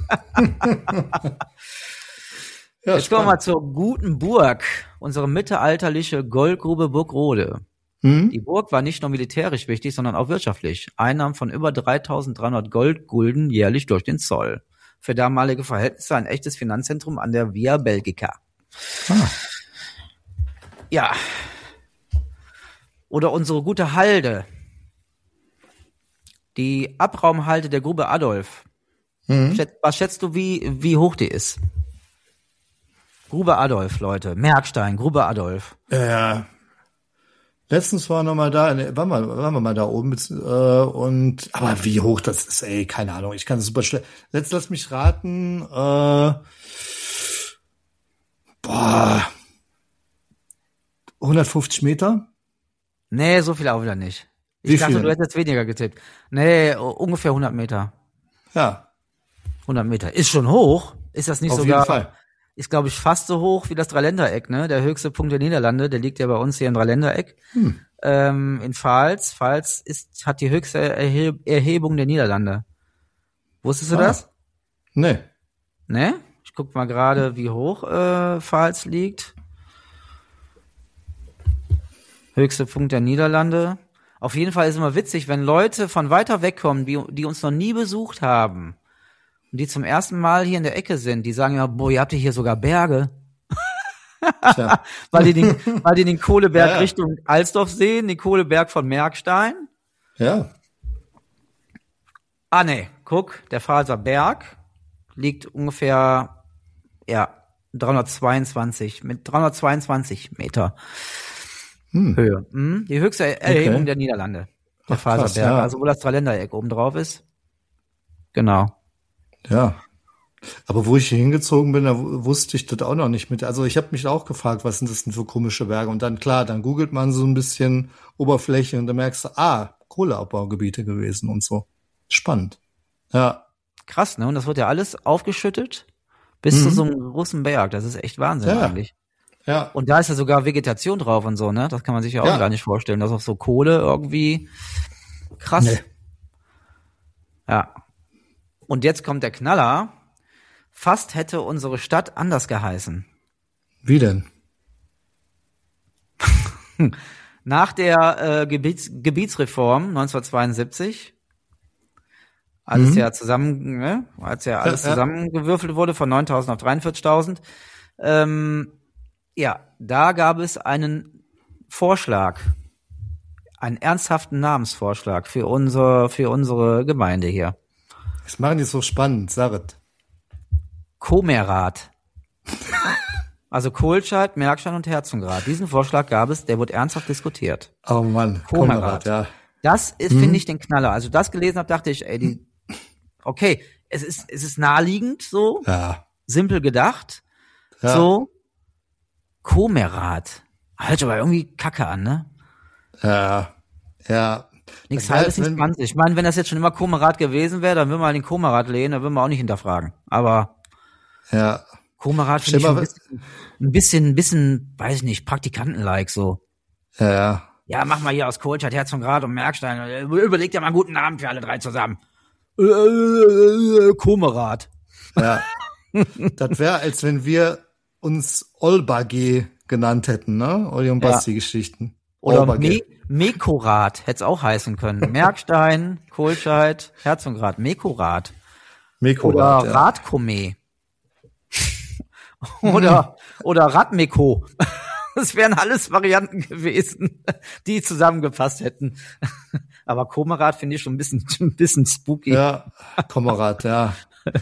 Ja, Jetzt kommen wir mal zur guten Burg, unsere mittelalterliche Goldgrube Burgrode. Hm? Die Burg war nicht nur militärisch wichtig, sondern auch wirtschaftlich. Einnahmen von über dreitausenddreihundert Goldgulden jährlich durch den Zoll. Für damalige Verhältnisse ein echtes Finanzzentrum an der Via Belgica. Ah. Ja. Oder unsere gute Halde. Die Abraumhalde der Grube Adolf. Hm? Schätz, was schätzt du, wie, wie hoch die ist? Grube Adolf, Leute. Merkstein, Grube Adolf. Ja. Letztens waren wir mal da, in, waren, wir, waren wir mal da oben, mit, äh, und, aber wie hoch das ist, ey, keine Ahnung, ich kann es super schnell. Letzt lass mich raten, äh, boah, hundertfünfzig Meter? Nee, so viel auch wieder nicht. Ich Wie dachte, viel? du hättest weniger getippt. Nee, ungefähr hundert Meter. Ja, hundert Meter. Ist schon hoch. Ist das nicht auf sogar, jeden Fall. ist glaube ich fast so hoch wie das Dreiländereck, ne? Der höchste Punkt der Niederlande, der liegt ja bei uns hier im Dreiländereck. Hm. Ähm, in Pfalz. Pfalz ist, hat die höchste Erhe Erhebung der Niederlande. Wusstest du Ah. das? Nee. Ne? Ich guck mal gerade, wie hoch äh, Pfalz liegt. Höchster Punkt der Niederlande. Auf jeden Fall ist immer witzig, wenn Leute von weiter weg kommen, die, die uns noch nie besucht haben und die zum ersten Mal hier in der Ecke sind, die sagen ja, boah, ihr habt ja hier sogar Berge. Tja. weil die den, weil die den Kohleberg Ja, ja. Richtung Alsdorf sehen, den Kohleberg von Merkstein. Ja. Ah, nee, guck, der Pfalzer Berg liegt ungefähr, ja, dreihundertzweiundzwanzig, mit dreihundertzweiundzwanzig Meter Hm. Höhe. Hm? Die höchste Erhebung Okay. der Niederlande. Der Ach, Pfalzer krass, Berg, ja. also wo das Dreiländereck oben drauf ist. Genau. Ja. Aber wo ich hier hingezogen bin, da wu- wusste ich das auch noch nicht mit. Also ich habe mich auch gefragt, was sind das denn für komische Berge? Und dann, klar, dann googelt man so ein bisschen Oberfläche und dann merkst du, ah, Kohleabbaugebiete gewesen und so. Spannend. Ja. Krass, ne? Und das wird ja alles aufgeschüttet bis Mhm. zu so einem großen Berg. Das ist echt Wahnsinn Ja. eigentlich. Ja. Und da ist ja sogar Vegetation drauf und so, ne? Das kann man sich ja auch Ja. gar nicht vorstellen. Das ist auch so Kohle irgendwie. Krass. Nee. Ja. Und jetzt kommt der Knaller. Fast hätte unsere Stadt anders geheißen. Wie denn? Nach der äh, Gebiets Gebietsreform neunzehnhundertzweiundsiebzig, als es Mhm. ja zusammen, ne, als ja alles Ja, ja. zusammengewürfelt wurde von neuntausend auf dreiundvierzigtausend, ähm, ja, da gab es einen Vorschlag, einen ernsthaften Namensvorschlag für unser, für unsere Gemeinde hier. Das machen die so spannend, Sarit. Komerat. Also Kohlscheid, Merkstein und Herzengrad. Diesen Vorschlag gab es, der wurde ernsthaft diskutiert. Oh Mann, Komerad, ja. Das ist, Mhm. finde ich, den Knaller. Also das gelesen habe, dachte ich, ey, die, okay, es ist, es ist naheliegend so, Ja. simpel gedacht, Ja. so, Komerad. Hört sich aber irgendwie kacke an, ne? Ja. Ja. Nichts Das wär, halbes, nichts wenn- Ganzes. Ich meine, wenn das jetzt schon immer Komerad gewesen wäre, dann würden wir an den Komerad lehnen, dann würden wir auch nicht hinterfragen. Aber Ja. Komerad finde ich Stell schon ein mal- bisschen, ein bisschen, ein bisschen, weiß ich nicht, Praktikanten-like so. Ja, ja. Ja, mach mal hier aus Kohlscheid, Herzengrad und Merkstein. Überleg dir mal einen guten Namen für alle drei zusammen. Äh, äh, äh, Komerad. Ja. Das wäre, als wenn wir uns Olbage genannt hätten, ne? Olli und Ja. Basti-Geschichten. Oder Olbage. Me Mekorat hätte es auch heißen können. Merkstein, Kohlscheid, Herzengrad, Mekorat. Mekorat, Oder ja. Radkome. oder, oder Radmeko. Das wären alles Varianten gewesen, die zusammengepasst hätten. Aber Komerad finde ich schon ein bisschen, schon ein bisschen spooky. Ja, Komerad, ja.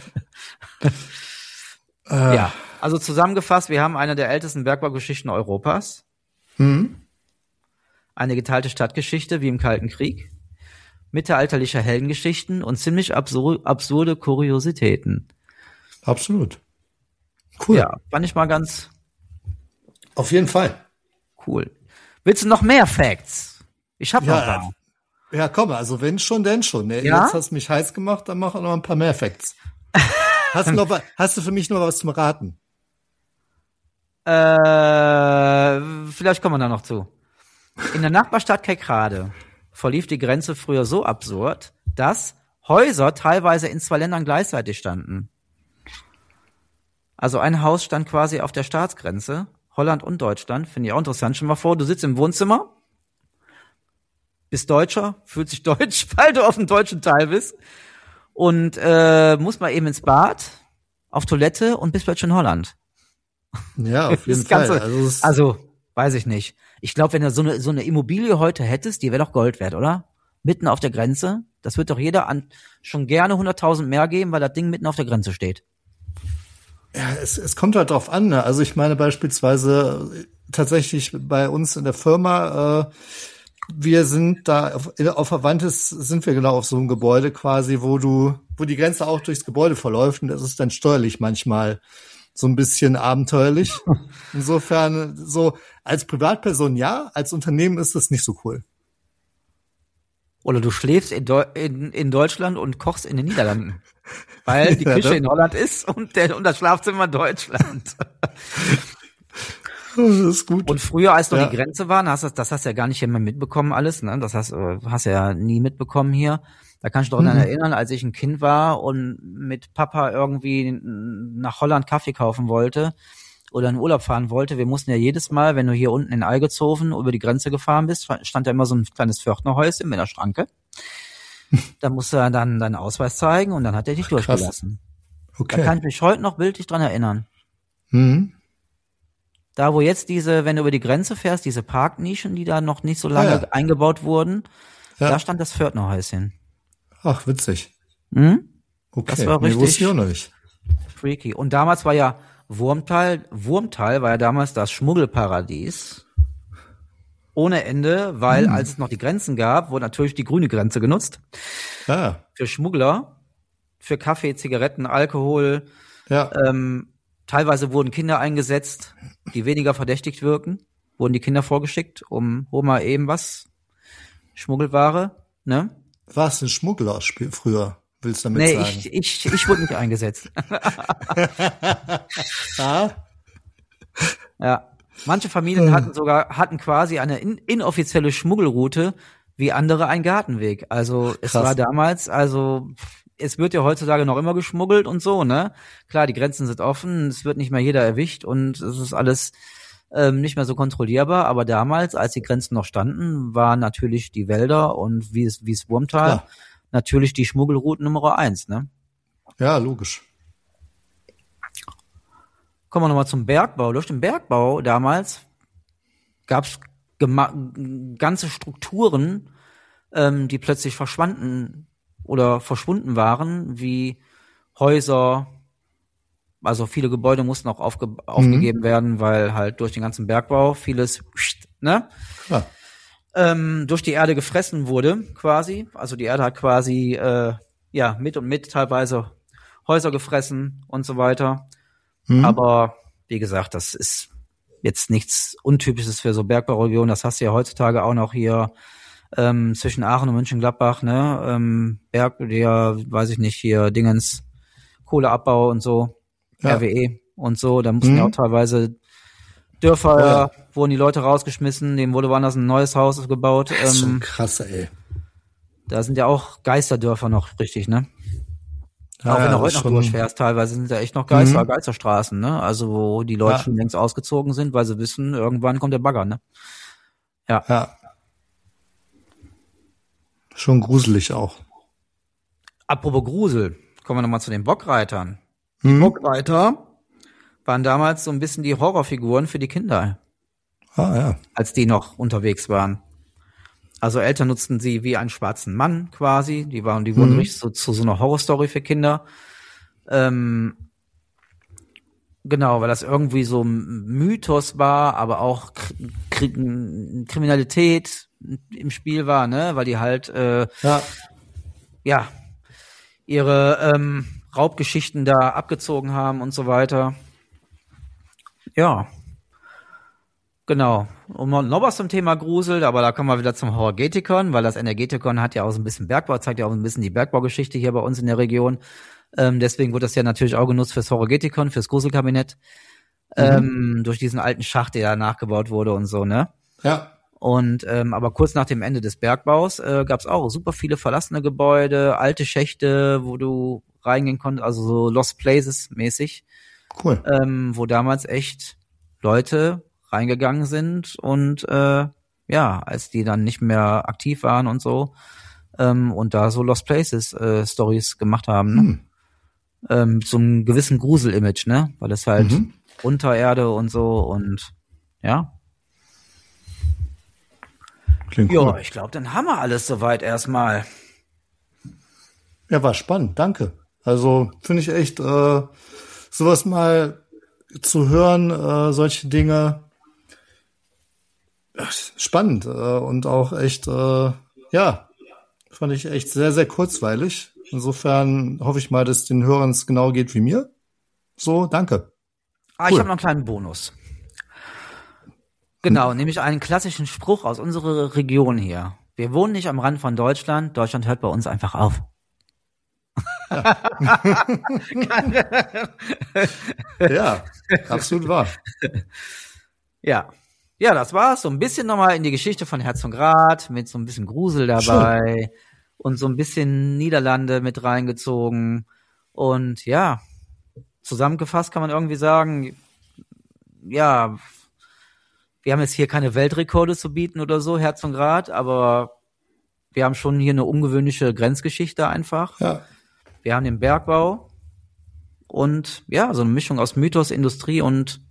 Äh, Ja, also zusammengefasst, wir haben eine der ältesten Bergbaugeschichten Europas. Hm? Eine geteilte Stadtgeschichte wie im Kalten Krieg. Mittelalterliche Heldengeschichten und ziemlich absur absurde Kuriositäten. Absolut. Cool. Ja, fand ich mal ganz Auf jeden Fall. cool. Willst du noch mehr Facts? Ich hab noch Ja, ein paar. Ja, komm, also wenn schon, denn schon. Ne? Ja? Jetzt hast du mich heiß gemacht, dann mach noch ein paar mehr Facts. Hast du, noch, wa- hast du für mich noch was zum Raten? Äh, vielleicht kommen wir da noch zu. In der Nachbarstadt Kerkrade verlief die Grenze früher so absurd, dass Häuser teilweise in zwei Ländern gleichzeitig standen. Also ein Haus stand quasi auf der Staatsgrenze, Holland und Deutschland, finde ich auch interessant. Stell dir mal vor, du sitzt im Wohnzimmer, bist Deutscher, fühlt sich deutsch, weil du auf dem deutschen Teil bist und äh, musst mal eben ins Bad, auf Toilette und bist plötzlich in Holland. Ja, auf jeden Das Fall. Ganze, Also, es- also, weiß ich nicht. Ich glaube, wenn du so eine, so eine Immobilie heute hättest, die wäre doch Gold wert, oder? Mitten auf der Grenze. Das wird doch jeder an schon gerne hunderttausend mehr geben, weil das Ding mitten auf der Grenze steht. ja, es, es kommt halt drauf an. Ne? Also ich meine beispielsweise äh, tatsächlich bei uns in der Firma, äh, wir sind da auf, auf Verwandtes sind wir genau auf so einem Gebäude quasi, wo du, wo die Grenze auch durchs Gebäude verläuft und das ist dann steuerlich manchmal so ein bisschen abenteuerlich. Insofern so als Privatperson ja, als Unternehmen ist das nicht so cool. Oder du schläfst in, Deu in, in Deutschland und kochst in den Niederlanden. Weil die Ja, Küche das- in Holland ist und, der, und das Schlafzimmer in Deutschland. Das ist gut. Und früher, als noch Ja. die Grenze waren, hast du, das hast du ja gar nicht immer mitbekommen alles, ne? Das hast, äh, hast du ja nie mitbekommen hier. Da kann ich doch daran Mhm. erinnern, als ich ein Kind war und mit Papa irgendwie nach Holland Kaffee kaufen wollte oder in Urlaub fahren wollte. Wir mussten ja jedes Mal, wenn du hier unten in Algezofen über die Grenze gefahren bist, stand da immer so ein kleines Pförtnerhäuschen mit einer Schranke. Da musst du dann deinen Ausweis zeigen und dann hat er dich Krass. durchgelassen. Da Okay. kann ich mich heute noch bildlich dran erinnern. Mhm. Da, wo jetzt diese, wenn du über die Grenze fährst, diese Parknischen, die da noch nicht so lange Ah, ja. eingebaut wurden, Ja. da stand das Pförtnerhäuschen. Ach, witzig. Hm? Okay. Das war Nee, richtig- wusste ich auch noch nicht. Freaky. Und damals war ja Wurmtal, Wurmtal war ja damals das Schmuggelparadies. Ohne Ende, weil Hm. als es noch die Grenzen gab, wurde natürlich die grüne Grenze genutzt. Ah, Für Schmuggler, für Kaffee, Zigaretten, Alkohol. ja. Ähm, teilweise wurden Kinder eingesetzt, die weniger verdächtigt wirken. Wurden die Kinder vorgeschickt, um, hol mal eben was. Schmuggelware, ne? War es ein Schmugglerspiel früher, willst du damit Nee, sagen? ich, ich, ich wurde nicht eingesetzt. ah? Ja. Manche Familien hatten sogar, hatten quasi eine in, inoffizielle Schmuggelroute, wie andere einen Gartenweg. Also es Krass. war damals, also es wird ja heutzutage noch immer geschmuggelt und so, ne? Klar, die Grenzen sind offen, es wird nicht mehr jeder erwischt und es ist alles ähm, nicht mehr so kontrollierbar. Aber damals, als die Grenzen noch standen, waren natürlich die Wälder und wie es wie es Wurmtal Klar. natürlich die Schmuggelroute Nummer eins, ne? Ja, logisch. Kommen wir nochmal zum Bergbau. Durch den Bergbau damals gab es ganze Strukturen, ähm, die plötzlich verschwanden oder verschwunden waren, wie Häuser, Also viele Gebäude mussten auch aufge- aufgegeben mhm. werden, weil halt durch den ganzen Bergbau vieles, ne? Ja. Ähm, durch die Erde gefressen wurde, quasi. Also die Erde hat quasi, äh, ja, mit und mit teilweise Häuser gefressen und so weiter. Mhm. Aber wie gesagt, das ist jetzt nichts Untypisches für so Bergbauregionen. Das hast du ja heutzutage auch noch hier ähm, zwischen Aachen und Mönchengladbach, ne? Ähm, Berg, der, weiß ich nicht, hier Dingens, Kohleabbau und so, ja. R W E und so. Da mussten mhm. ja auch teilweise Dörfer, oh ja. wurden die Leute rausgeschmissen, dem wurde woanders ein neues Haus gebaut. Das ist ähm, schon krass, ey. Da sind ja auch Geisterdörfer noch richtig, ne? Ja, auch wenn ja, du heute noch schon... durchfährst, teilweise sind da echt noch Geister, mhm. Geisterstraßen, ne? Also wo die Leute ja. schon längst ausgezogen sind, weil sie wissen, irgendwann kommt der Bagger, ne? Ja. Ja. Schon gruselig auch. Apropos Grusel, kommen wir nochmal zu den Bockreitern. Die mhm. Bockreiter waren damals so ein bisschen die Horrorfiguren für die Kinder. Ah, ja. Als die noch unterwegs waren. Also Eltern nutzten sie wie einen schwarzen Mann quasi. Die waren, die wurden mhm. richtig so zu so einer Horrorstory für Kinder. Ähm, genau, weil das irgendwie so ein Mythos war, aber auch Kri- Kriminalität im Spiel war, ne? Weil die halt äh, ja. ja ihre ähm, Raubgeschichten da abgezogen haben und so weiter. Ja. Genau. Und noch was zum Thema Grusel, aber da kommen wir wieder zum Horrorgetikon, weil das Energetikon hat ja auch so ein bisschen Bergbau, zeigt ja auch ein bisschen die Bergbaugeschichte hier bei uns in der Region. Ähm, deswegen wird das ja natürlich auch genutzt fürs Horrorgetikon, fürs Gruselkabinett. Mhm. Ähm, durch diesen alten Schacht, der da nachgebaut wurde und so, ne? Ja. Und ähm, aber kurz nach dem Ende des Bergbaus äh, gab es auch super viele verlassene Gebäude, alte Schächte, wo du reingehen konntest, also so Lost Places mäßig. Cool. Ähm, wo damals echt Leute reingegangen sind und äh, ja, als die dann nicht mehr aktiv waren und so ähm, und da so Lost Places äh, Stories gemacht haben, ne? Hm. Ähm, mit so einem gewissen Grusel-Image, ne? Weil es halt mhm. Untererde und so und ja. Klingt ja, cool. Ich glaube, dann haben wir alles soweit erstmal. Ja, war spannend, danke. Also finde ich echt, äh, sowas mal zu hören, äh, solche Dinge, spannend äh, und auch echt, äh, ja, fand ich echt sehr, sehr kurzweilig. Insofern hoffe ich mal, dass den Hörern es genau geht wie mir. So, danke. Ah, cool. Ich habe noch einen kleinen Bonus. Genau, hm. nämlich einen klassischen Spruch aus unserer Region hier. Wir wohnen nicht am Rand von Deutschland, Deutschland hört bei uns einfach auf. Ja, ja, absolut wahr. Ja. Ja, das war's. So ein bisschen nochmal in die Geschichte von Herzogenrath mit so ein bisschen Grusel dabei Schön. Und so ein bisschen Niederlande mit reingezogen. Und ja, zusammengefasst kann man irgendwie sagen, ja, wir haben jetzt hier keine Weltrekorde zu bieten oder so, Herzogenrath, aber wir haben schon hier eine ungewöhnliche Grenzgeschichte einfach. Ja. Wir haben den Bergbau und ja, so eine Mischung aus Mythos, Industrie und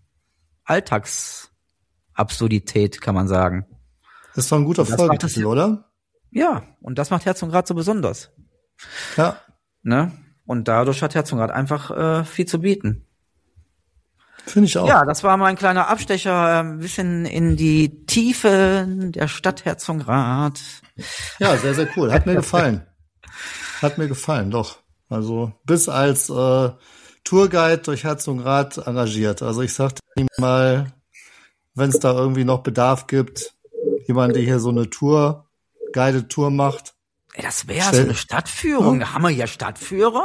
Alltagsabsurdität, kann man sagen. Das ist doch ein guter Folgetitel, oder? Ja, und das macht Herzogenrath so besonders. Ja. Ne? Und dadurch hat Herzogenrath einfach äh, viel zu bieten. Finde ich auch. Ja, das war mal ein kleiner Abstecher, ein bisschen in die Tiefe der Stadt Herzogenrath. Ja, sehr, sehr cool. Hat mir gefallen. Hat mir gefallen, doch. Also bis als äh, Tourguide durch Herzogenrath engagiert. Also ich sagte ihm mal, wenn es da irgendwie noch Bedarf gibt, jemand, der hier so eine Tour, Guided Tour macht. Ey, das wäre so eine Stadtführung. Hm? Da haben wir hier Stadtführer?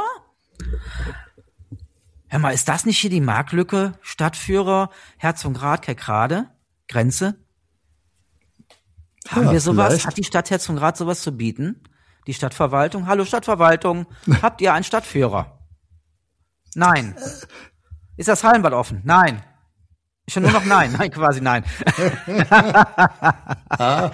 Hör mal, ist das nicht hier die Marktlücke? Stadtführer, Herzogenrath, Kerkrade, Grenze? Haben ja, wir sowas? Vielleicht. Hat die Stadt Herzogenrath sowas zu bieten? Die Stadtverwaltung? Hallo Stadtverwaltung, habt ihr einen Stadtführer? Nein. Ist das Hallenbad offen? Nein. Schon nur noch nein. Nein, quasi nein. ah.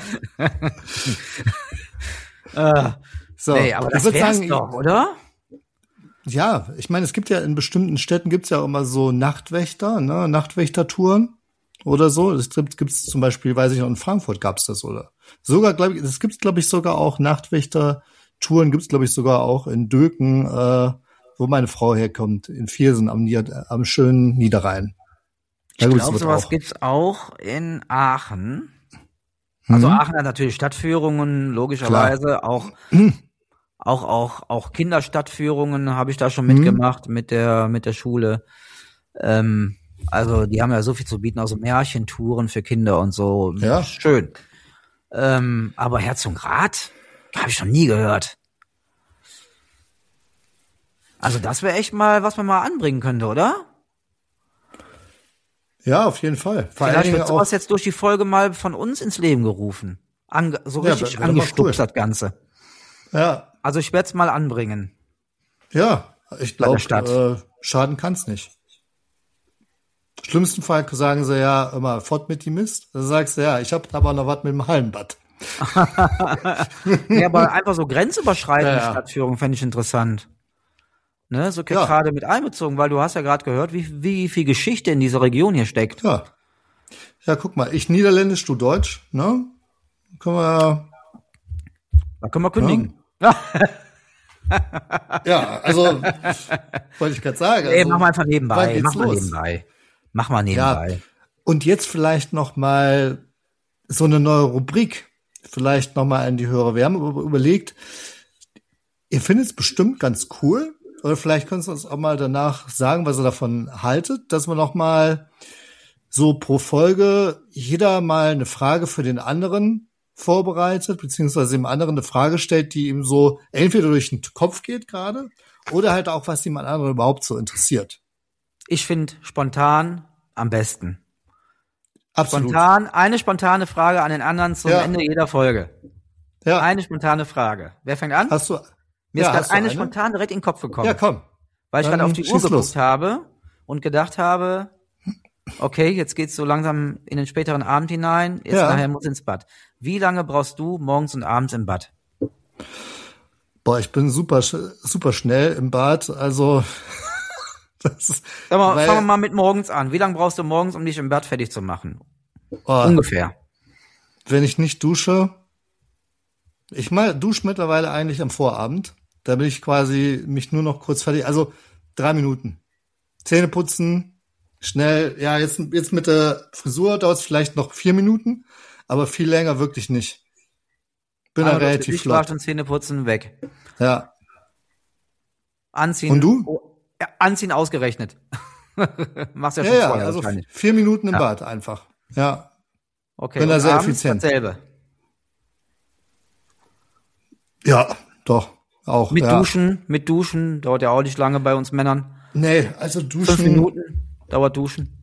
äh, so, nee, aber das wär's sagen, doch, oder? Ja, ich meine, es gibt ja in bestimmten Städten gibt's ja auch immer so Nachtwächter, ne, Nachtwächtertouren oder so. Das gibt's zum Beispiel, weiß ich noch, in Frankfurt gab's das, oder? Sogar, glaube ich, das gibt's, glaube ich, sogar auch Nachtwächtertouren gibt's, glaube ich, sogar auch in Döken, äh, wo meine Frau herkommt, in Viersen am, Nieder- am schönen Niederrhein. Ich glaube, sowas gibt's auch in Aachen. Also Mhm. Aachen hat natürlich Stadtführungen, logischerweise Klar. auch, auch, auch, auch Kinderstadtführungen habe ich da schon Mhm. mitgemacht mit der, mit der Schule. Ähm, also die haben ja so viel zu bieten, also Märchentouren für Kinder und so. Ja. Schön. Ähm, aber Herzogenrath habe ich noch nie gehört. Also das wäre echt mal, was man mal anbringen könnte, oder? Ja, auf jeden Fall. Vor allen Vielleicht Dingen wird auch, sowas jetzt durch die Folge mal von uns ins Leben gerufen. Ange so Ja, richtig wär- wär doch mal angestupst, cool. das Ganze. ja, Also ich werde es mal anbringen. ja, ich Bei der glaube, Stadt. äh, schaden kann's nicht. Im schlimmsten Fall sagen sie ja immer, fort mit die Mist. Da sagst du, ja, ich habe aber noch was mit dem Hallenbad. Ja, aber einfach so grenzüberschreitende Ja, ja. Stadtführung fände ich interessant. Ne, so Ja. gerade mit einbezogen, weil du hast ja gerade gehört, wie, wie viel Geschichte in dieser Region hier steckt. Ja. Ja, guck mal, ich Niederländisch, du Deutsch, ne? Können wir, Da können wir kündigen. ja, also, wollte ich gerade sagen. Ey, Also, mach mal einfach wann nebenbei. geht's Mach mal los? nebenbei. Mach mal Ja, nebenbei. und jetzt vielleicht noch mal so eine neue Rubrik, vielleicht noch mal an die Hörer. Wir haben über- überlegt, ihr findet es bestimmt ganz cool, oder vielleicht könnt ihr uns auch mal danach sagen, was ihr davon haltet, dass wir noch mal so pro Folge jeder mal eine Frage für den anderen vorbereitet, beziehungsweise dem anderen eine Frage stellt, die ihm so entweder durch den Kopf geht gerade, oder halt auch, was jemand anderen überhaupt so interessiert. Ich finde spontan am besten. Absolut. Spontan, eine spontane Frage an den anderen zum Ja. Ende jeder Folge. Ja. Eine spontane Frage. Wer fängt an? Hast du, Mir ja, ist hast gerade du eine, eine? spontan direkt in den Kopf gekommen. Ja, komm. weil ich dann gerade auf die Uhr schieß geguckt los. habe und gedacht habe, okay, jetzt geht's so langsam in den späteren Abend hinein, jetzt Ja. nachher muss ins Bad. Wie lange brauchst du morgens und abends im Bad? Boah, ich bin super, sch- super schnell im Bad, also, das ist, Sag mal, weil- fangen wir mal mit morgens an. Wie lange brauchst du morgens, um dich im Bad fertig zu machen? oh, Ungefähr. wenn ich nicht dusche, ich mal, dusche mittlerweile eigentlich am Vorabend, da bin ich quasi mich nur noch kurz fertig, also drei Minuten. Zähne putzen, schnell, ja, jetzt, jetzt mit der Frisur dauert es vielleicht noch vier Minuten, aber viel länger wirklich nicht. Bin da Einmal durch relativ die Duschwasch flott. und Zähneputzen weg. Ja. Anziehen. Und du? Oh, ja, anziehen ausgerechnet. Machst ja Ja, schon ja, vorher also wahrscheinlich. vier Minuten im Ja. Bad einfach. Ja. Okay, bin da und sehr abends effizient. dasselbe. Ja, doch. Auch. Mit ja. Duschen, mit Duschen, dauert ja auch nicht lange bei uns Männern. Nee, also duschen. Fünf Minuten dauert Duschen.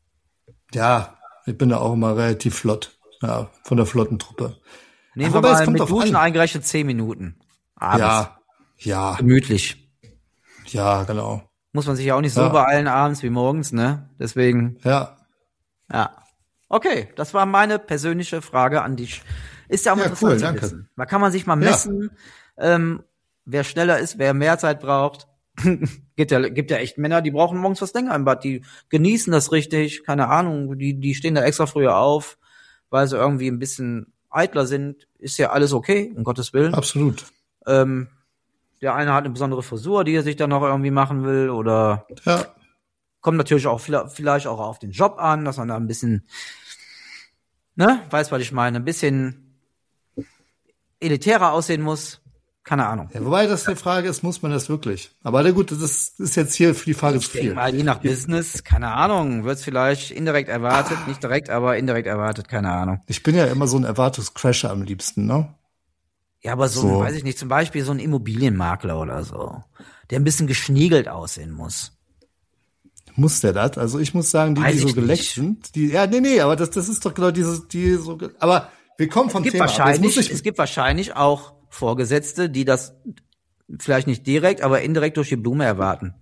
Ja, ich bin da auch immer relativ flott. Ja, von der Flottentruppe. Nehmen Ach, wir wobei, es mal kommt mit drauf Duschen an. eingerechnet zehn Minuten. Abends. Ja, ja, Gemütlich. ja, genau. Muss man sich ja auch nicht so Ja. beeilen abends wie morgens, ne? Deswegen, Ja, ja. Okay, das war meine persönliche Frage an dich. Ist ja auch Ja, interessant cool, zu danke. wissen. Da kann man sich mal Ja. messen, ähm, wer schneller ist, wer mehr Zeit braucht. gibt ja, gibt ja echt Männer, die brauchen morgens was länger im Bad. Die genießen das richtig, keine Ahnung, die, die stehen da extra früher auf, weil sie irgendwie ein bisschen eitler sind. Ist ja alles okay, um Gottes Willen. absolut. Ähm, der eine hat eine besondere Frisur, die er sich dann noch irgendwie machen will, oder Ja, kommt natürlich auch vielleicht vielleicht auch auf den Job an, dass man da ein bisschen, ne, weiß, was ich meine, ein bisschen elitärer aussehen muss. Keine Ahnung. ja, wobei das die Frage ist, muss man das wirklich? Aber na gut, das ist, ist jetzt hier für die Frage zu Ich denke viel. mal, je nach Business, keine Ahnung, wird's vielleicht indirekt erwartet, nicht direkt, aber indirekt erwartet, keine Ahnung. Ich bin ja immer so ein Erwartungscrasher am liebsten, ne? Ja, aber so, So. weiß ich nicht, zum Beispiel so ein Immobilienmakler oder so, der ein bisschen geschniegelt aussehen muss. Muss der das? Also ich muss sagen, die, Weiß die so ich geleckt nicht. sind, die, ja, nee, nee, aber das, das ist doch genau diese, die so, ge- aber wir kommen vom Es gibt Thema ab. Jetzt wahrscheinlich, muss ich, es gibt wahrscheinlich auch Vorgesetzte, die das vielleicht nicht direkt, aber indirekt durch die Blume erwarten.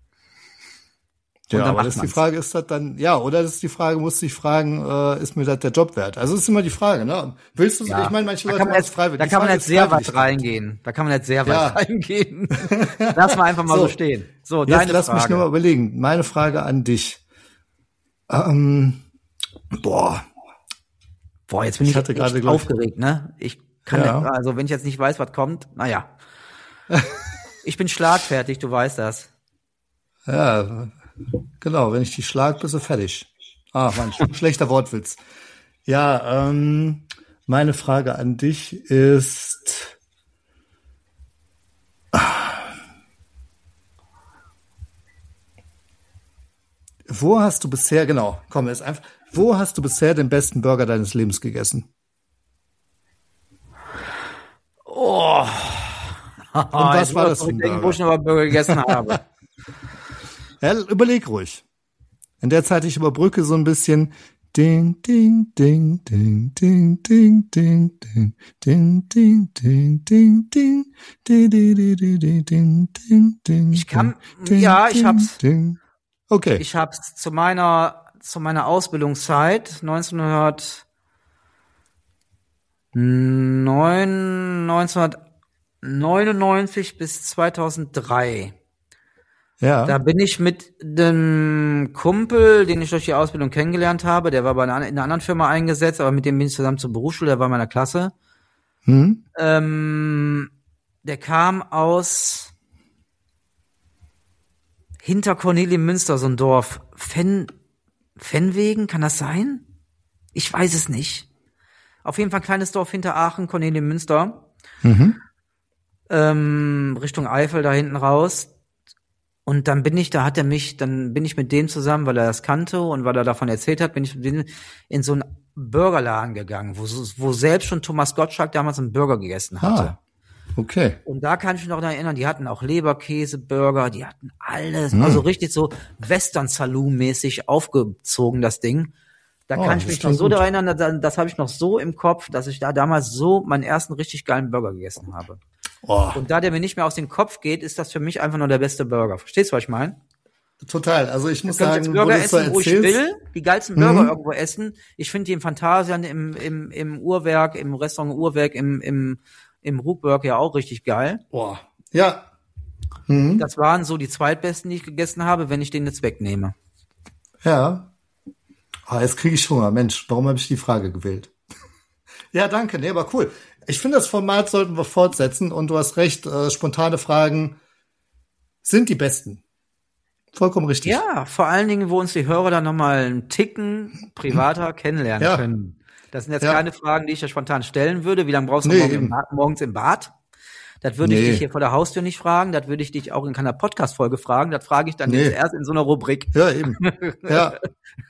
ja, dann aber macht das ist die man's. Frage, ist das dann, ja, oder das ist die Frage, muss ich fragen, äh, ist mir das der Job wert? Also das ist immer die Frage, ne? Willst du, Ja. ich meine, manche Da Leute kann man machen es jetzt, freiwillig. da Die kann man Frage jetzt ist sehr weit Freiwilligkeit. reingehen. Da kann man jetzt sehr weit Ja. reingehen. Lass mal einfach mal so, So. stehen. So, Jetzt deine lass Frage. mich nur mal überlegen. Meine Frage an dich. Ähm, boah, Boah, jetzt bin Ich ich, hatte echt gerade, glaub ich- aufgeregt, ne? Ich kann Ja. nicht, also wenn ich jetzt nicht weiß, was kommt, naja. Ich bin schlagfertig, du weißt das. Ja, genau, wenn ich die schlag, bist du fertig. Ah, Mann, schlechter Wortwitz. Ja, ähm, meine Frage an dich ist, wo hast du bisher, genau, komm, ist einfach, wo hast du bisher den besten Burger deines Lebens gegessen? Oh. Und was war das für ein Burger? Wo ich noch mal Burger gegessen habe. Ja, überleg ruhig. In der Zeit, ich überbrücke so ein bisschen. Ding, ding, ding, ding, ding, ding, ding, ding, ding, ding, ding, ding, ding, ding, ding, ding, ding, ding, ding. Ich kann, ja, ich hab's. Okay. Ich hab's zu meiner, zu meiner Ausbildungszeit neunzehnhundertneunundneunzig bis zweitausenddrei. Ja. Da bin ich mit dem Kumpel, den ich durch die Ausbildung kennengelernt habe, der war bei einer, in einer anderen Firma eingesetzt, aber mit dem bin ich zusammen zur Berufsschule, der war in meiner Klasse. Hm? Ähm, der kam aus hinter Kornelienmünster, so ein Dorf. Fen, Fenwegen, kann das sein? Ich weiß es nicht. Auf jeden Fall ein kleines Dorf hinter Aachen, Kornelienmünster. Mhm. Ähm, Richtung Eifel, da hinten raus. Und dann bin ich, da hat er mich, dann bin ich mit dem zusammen, weil er das kannte und weil er davon erzählt hat, bin ich mit dem in so einen Burgerladen gegangen, wo, wo selbst schon Thomas Gottschalk damals einen Burger gegessen hatte. Ah, okay. Und da kann ich mich noch daran erinnern, die hatten auch Leberkäse-Burger, die hatten alles, Hm. also richtig so Western-Saloon-mäßig aufgezogen, das Ding. Da Oh, kann ich das mich noch klingt so gut. daran erinnern, das, das habe ich noch so im Kopf, dass ich da damals so meinen ersten richtig geilen Burger gegessen habe. Oh, Und da der mir nicht mehr aus dem Kopf geht, ist das für mich einfach nur der beste Burger. Verstehst du, was ich meine? total. Also ich muss Kann ich sagen, jetzt wo Burger du es so essen, wo ich erzählst, will, die geilsten Burger Mhm. irgendwo essen. Ich finde die im Phantasian, im, im, im Uhrwerk, im Restaurant Uhrwerk, im, im, im Ruckberg ja auch richtig geil. boah, ja. Mhm. Das waren so die zweitbesten, die ich gegessen habe, wenn ich den jetzt wegnehme. Ja. Ah, jetzt kriege ich Hunger. Mensch, warum habe ich die Frage gewählt? Ja, danke. Nee, aber cool. Ich finde, das Format sollten wir fortsetzen und du hast recht, äh, spontane Fragen sind die besten. Vollkommen richtig. Ja, vor allen Dingen, wo uns die Hörer dann nochmal einen Ticken privater kennenlernen Ja. können. Das sind jetzt Ja. keine Fragen, die ich ja spontan stellen würde. Wie lange brauchst du Nee, morgen im eben. Bad, morgens im Bad? Das würde Nee. ich dich hier vor der Haustür nicht fragen. Das würde ich dich auch in keiner Podcast-Folge fragen. Das frage ich dann Nee. jetzt erst in so einer Rubrik. Ja, eben. Ja.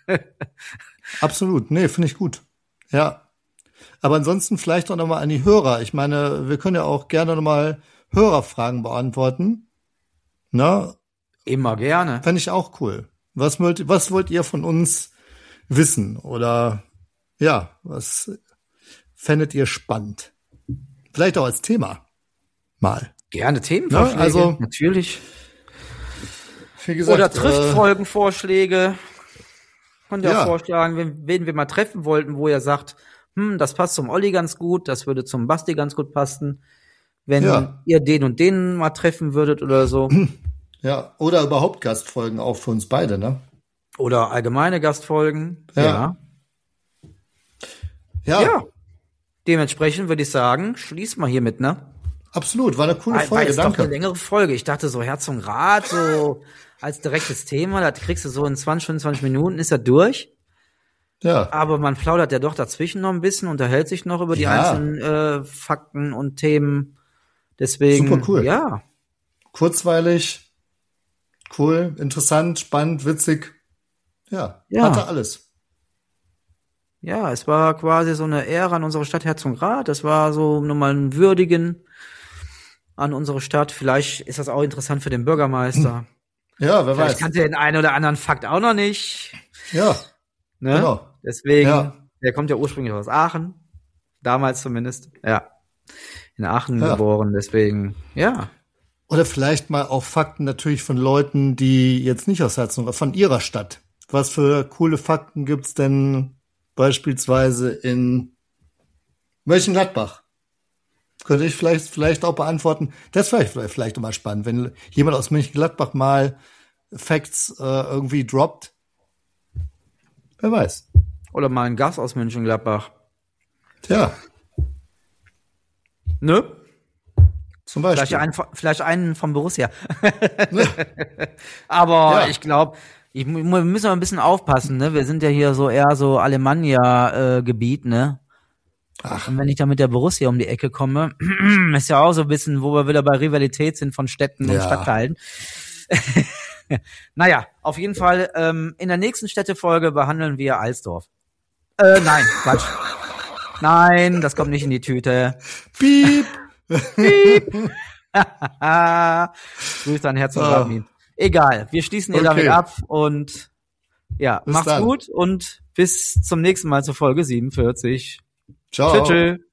Absolut. Nee, finde ich gut. Ja. Aber ansonsten vielleicht auch nochmal an die Hörer. Ich meine, wir können ja auch gerne nochmal Hörerfragen beantworten. Na, Immer gerne. fände ich auch cool. Was wollt, was wollt ihr von uns wissen? Oder ja, was fändet ihr spannend? Vielleicht auch als Thema. Mal. Gerne Themenvorschläge. Ja, also- natürlich. Wie gesagt, Oder trifft Folgenvorschläge. Könnt ihr ja. auch vorschlagen, wen, wen wir mal treffen wollten, wo ihr sagt, hm, das passt zum Olli ganz gut, das würde zum Basti ganz gut passen. Wenn Ja. ihr den und den mal treffen würdet oder so. Äh, ja, oder überhaupt Gastfolgen auch für uns beide, ne? Oder allgemeine Gastfolgen. Ja. Ja. Ja, Ja. Dementsprechend würde ich sagen, schließ mal hiermit, ne? absolut. War eine coole War, war Folge, jetzt doch eine danke. längere Folge. Ich dachte so Herz und Rat, so als direktes Thema, das kriegst du so in zwanzig, fünfundzwanzig Minuten, ist er durch. Ja, Aber man plaudert ja doch dazwischen noch ein bisschen, unterhält sich noch über die Ja. einzelnen äh, Fakten und Themen. Deswegen, Super cool. ja, kurzweilig, cool, interessant, spannend, witzig. Ja, Ja. hatte alles. ja, es war quasi so eine Ehre an unsere Stadt Herzogenrath. Das war so nochmal ein Würdigen an unsere Stadt. Vielleicht ist das auch interessant für den Bürgermeister. Ja, wer Vielleicht weiß. kannte er den einen oder anderen Fakt auch noch nicht. Ja, Ne? genau. Deswegen, Ja. der kommt ja ursprünglich aus Aachen. Damals zumindest. Ja. In Aachen Ja. geboren. Deswegen, ja. Oder vielleicht mal auch Fakten natürlich von Leuten, die jetzt nicht aus Herzogen, von ihrer Stadt. Was für coole Fakten gibt's denn beispielsweise in Mönchengladbach? Könnte ich vielleicht, vielleicht auch beantworten. Das wäre vielleicht, vielleicht auch mal spannend, wenn jemand aus Mönchengladbach mal Facts äh, irgendwie droppt. Wer weiß. Oder mal ein Gast aus Mönchengladbach. Tja, Ne? Zum Beispiel. Vielleicht einen, vielleicht einen vom Borussia. Aber ja. ich glaube, ich, wir müssen mal ein bisschen aufpassen, ne? Wir sind ja hier so eher so Alemannia-Gebiet, äh, ne? Ach. Und wenn ich da mit der Borussia um die Ecke komme, ist ja auch so ein bisschen, wo wir wieder bei Rivalität sind von Städten ja. und Stadtteilen. Naja, auf jeden Fall, ähm, in der nächsten Städtefolge behandeln wir Alsdorf. Äh, nein, Quatsch. Nein, das kommt nicht in die Tüte. Piep! Piep! Grüße an Herz und Ramin. Oh. Egal, wir schließen hier okay. damit ab und ja, bis macht's dann. Gut und bis zum nächsten Mal zur Folge siebenundvierzig. Ciao. Tschüss.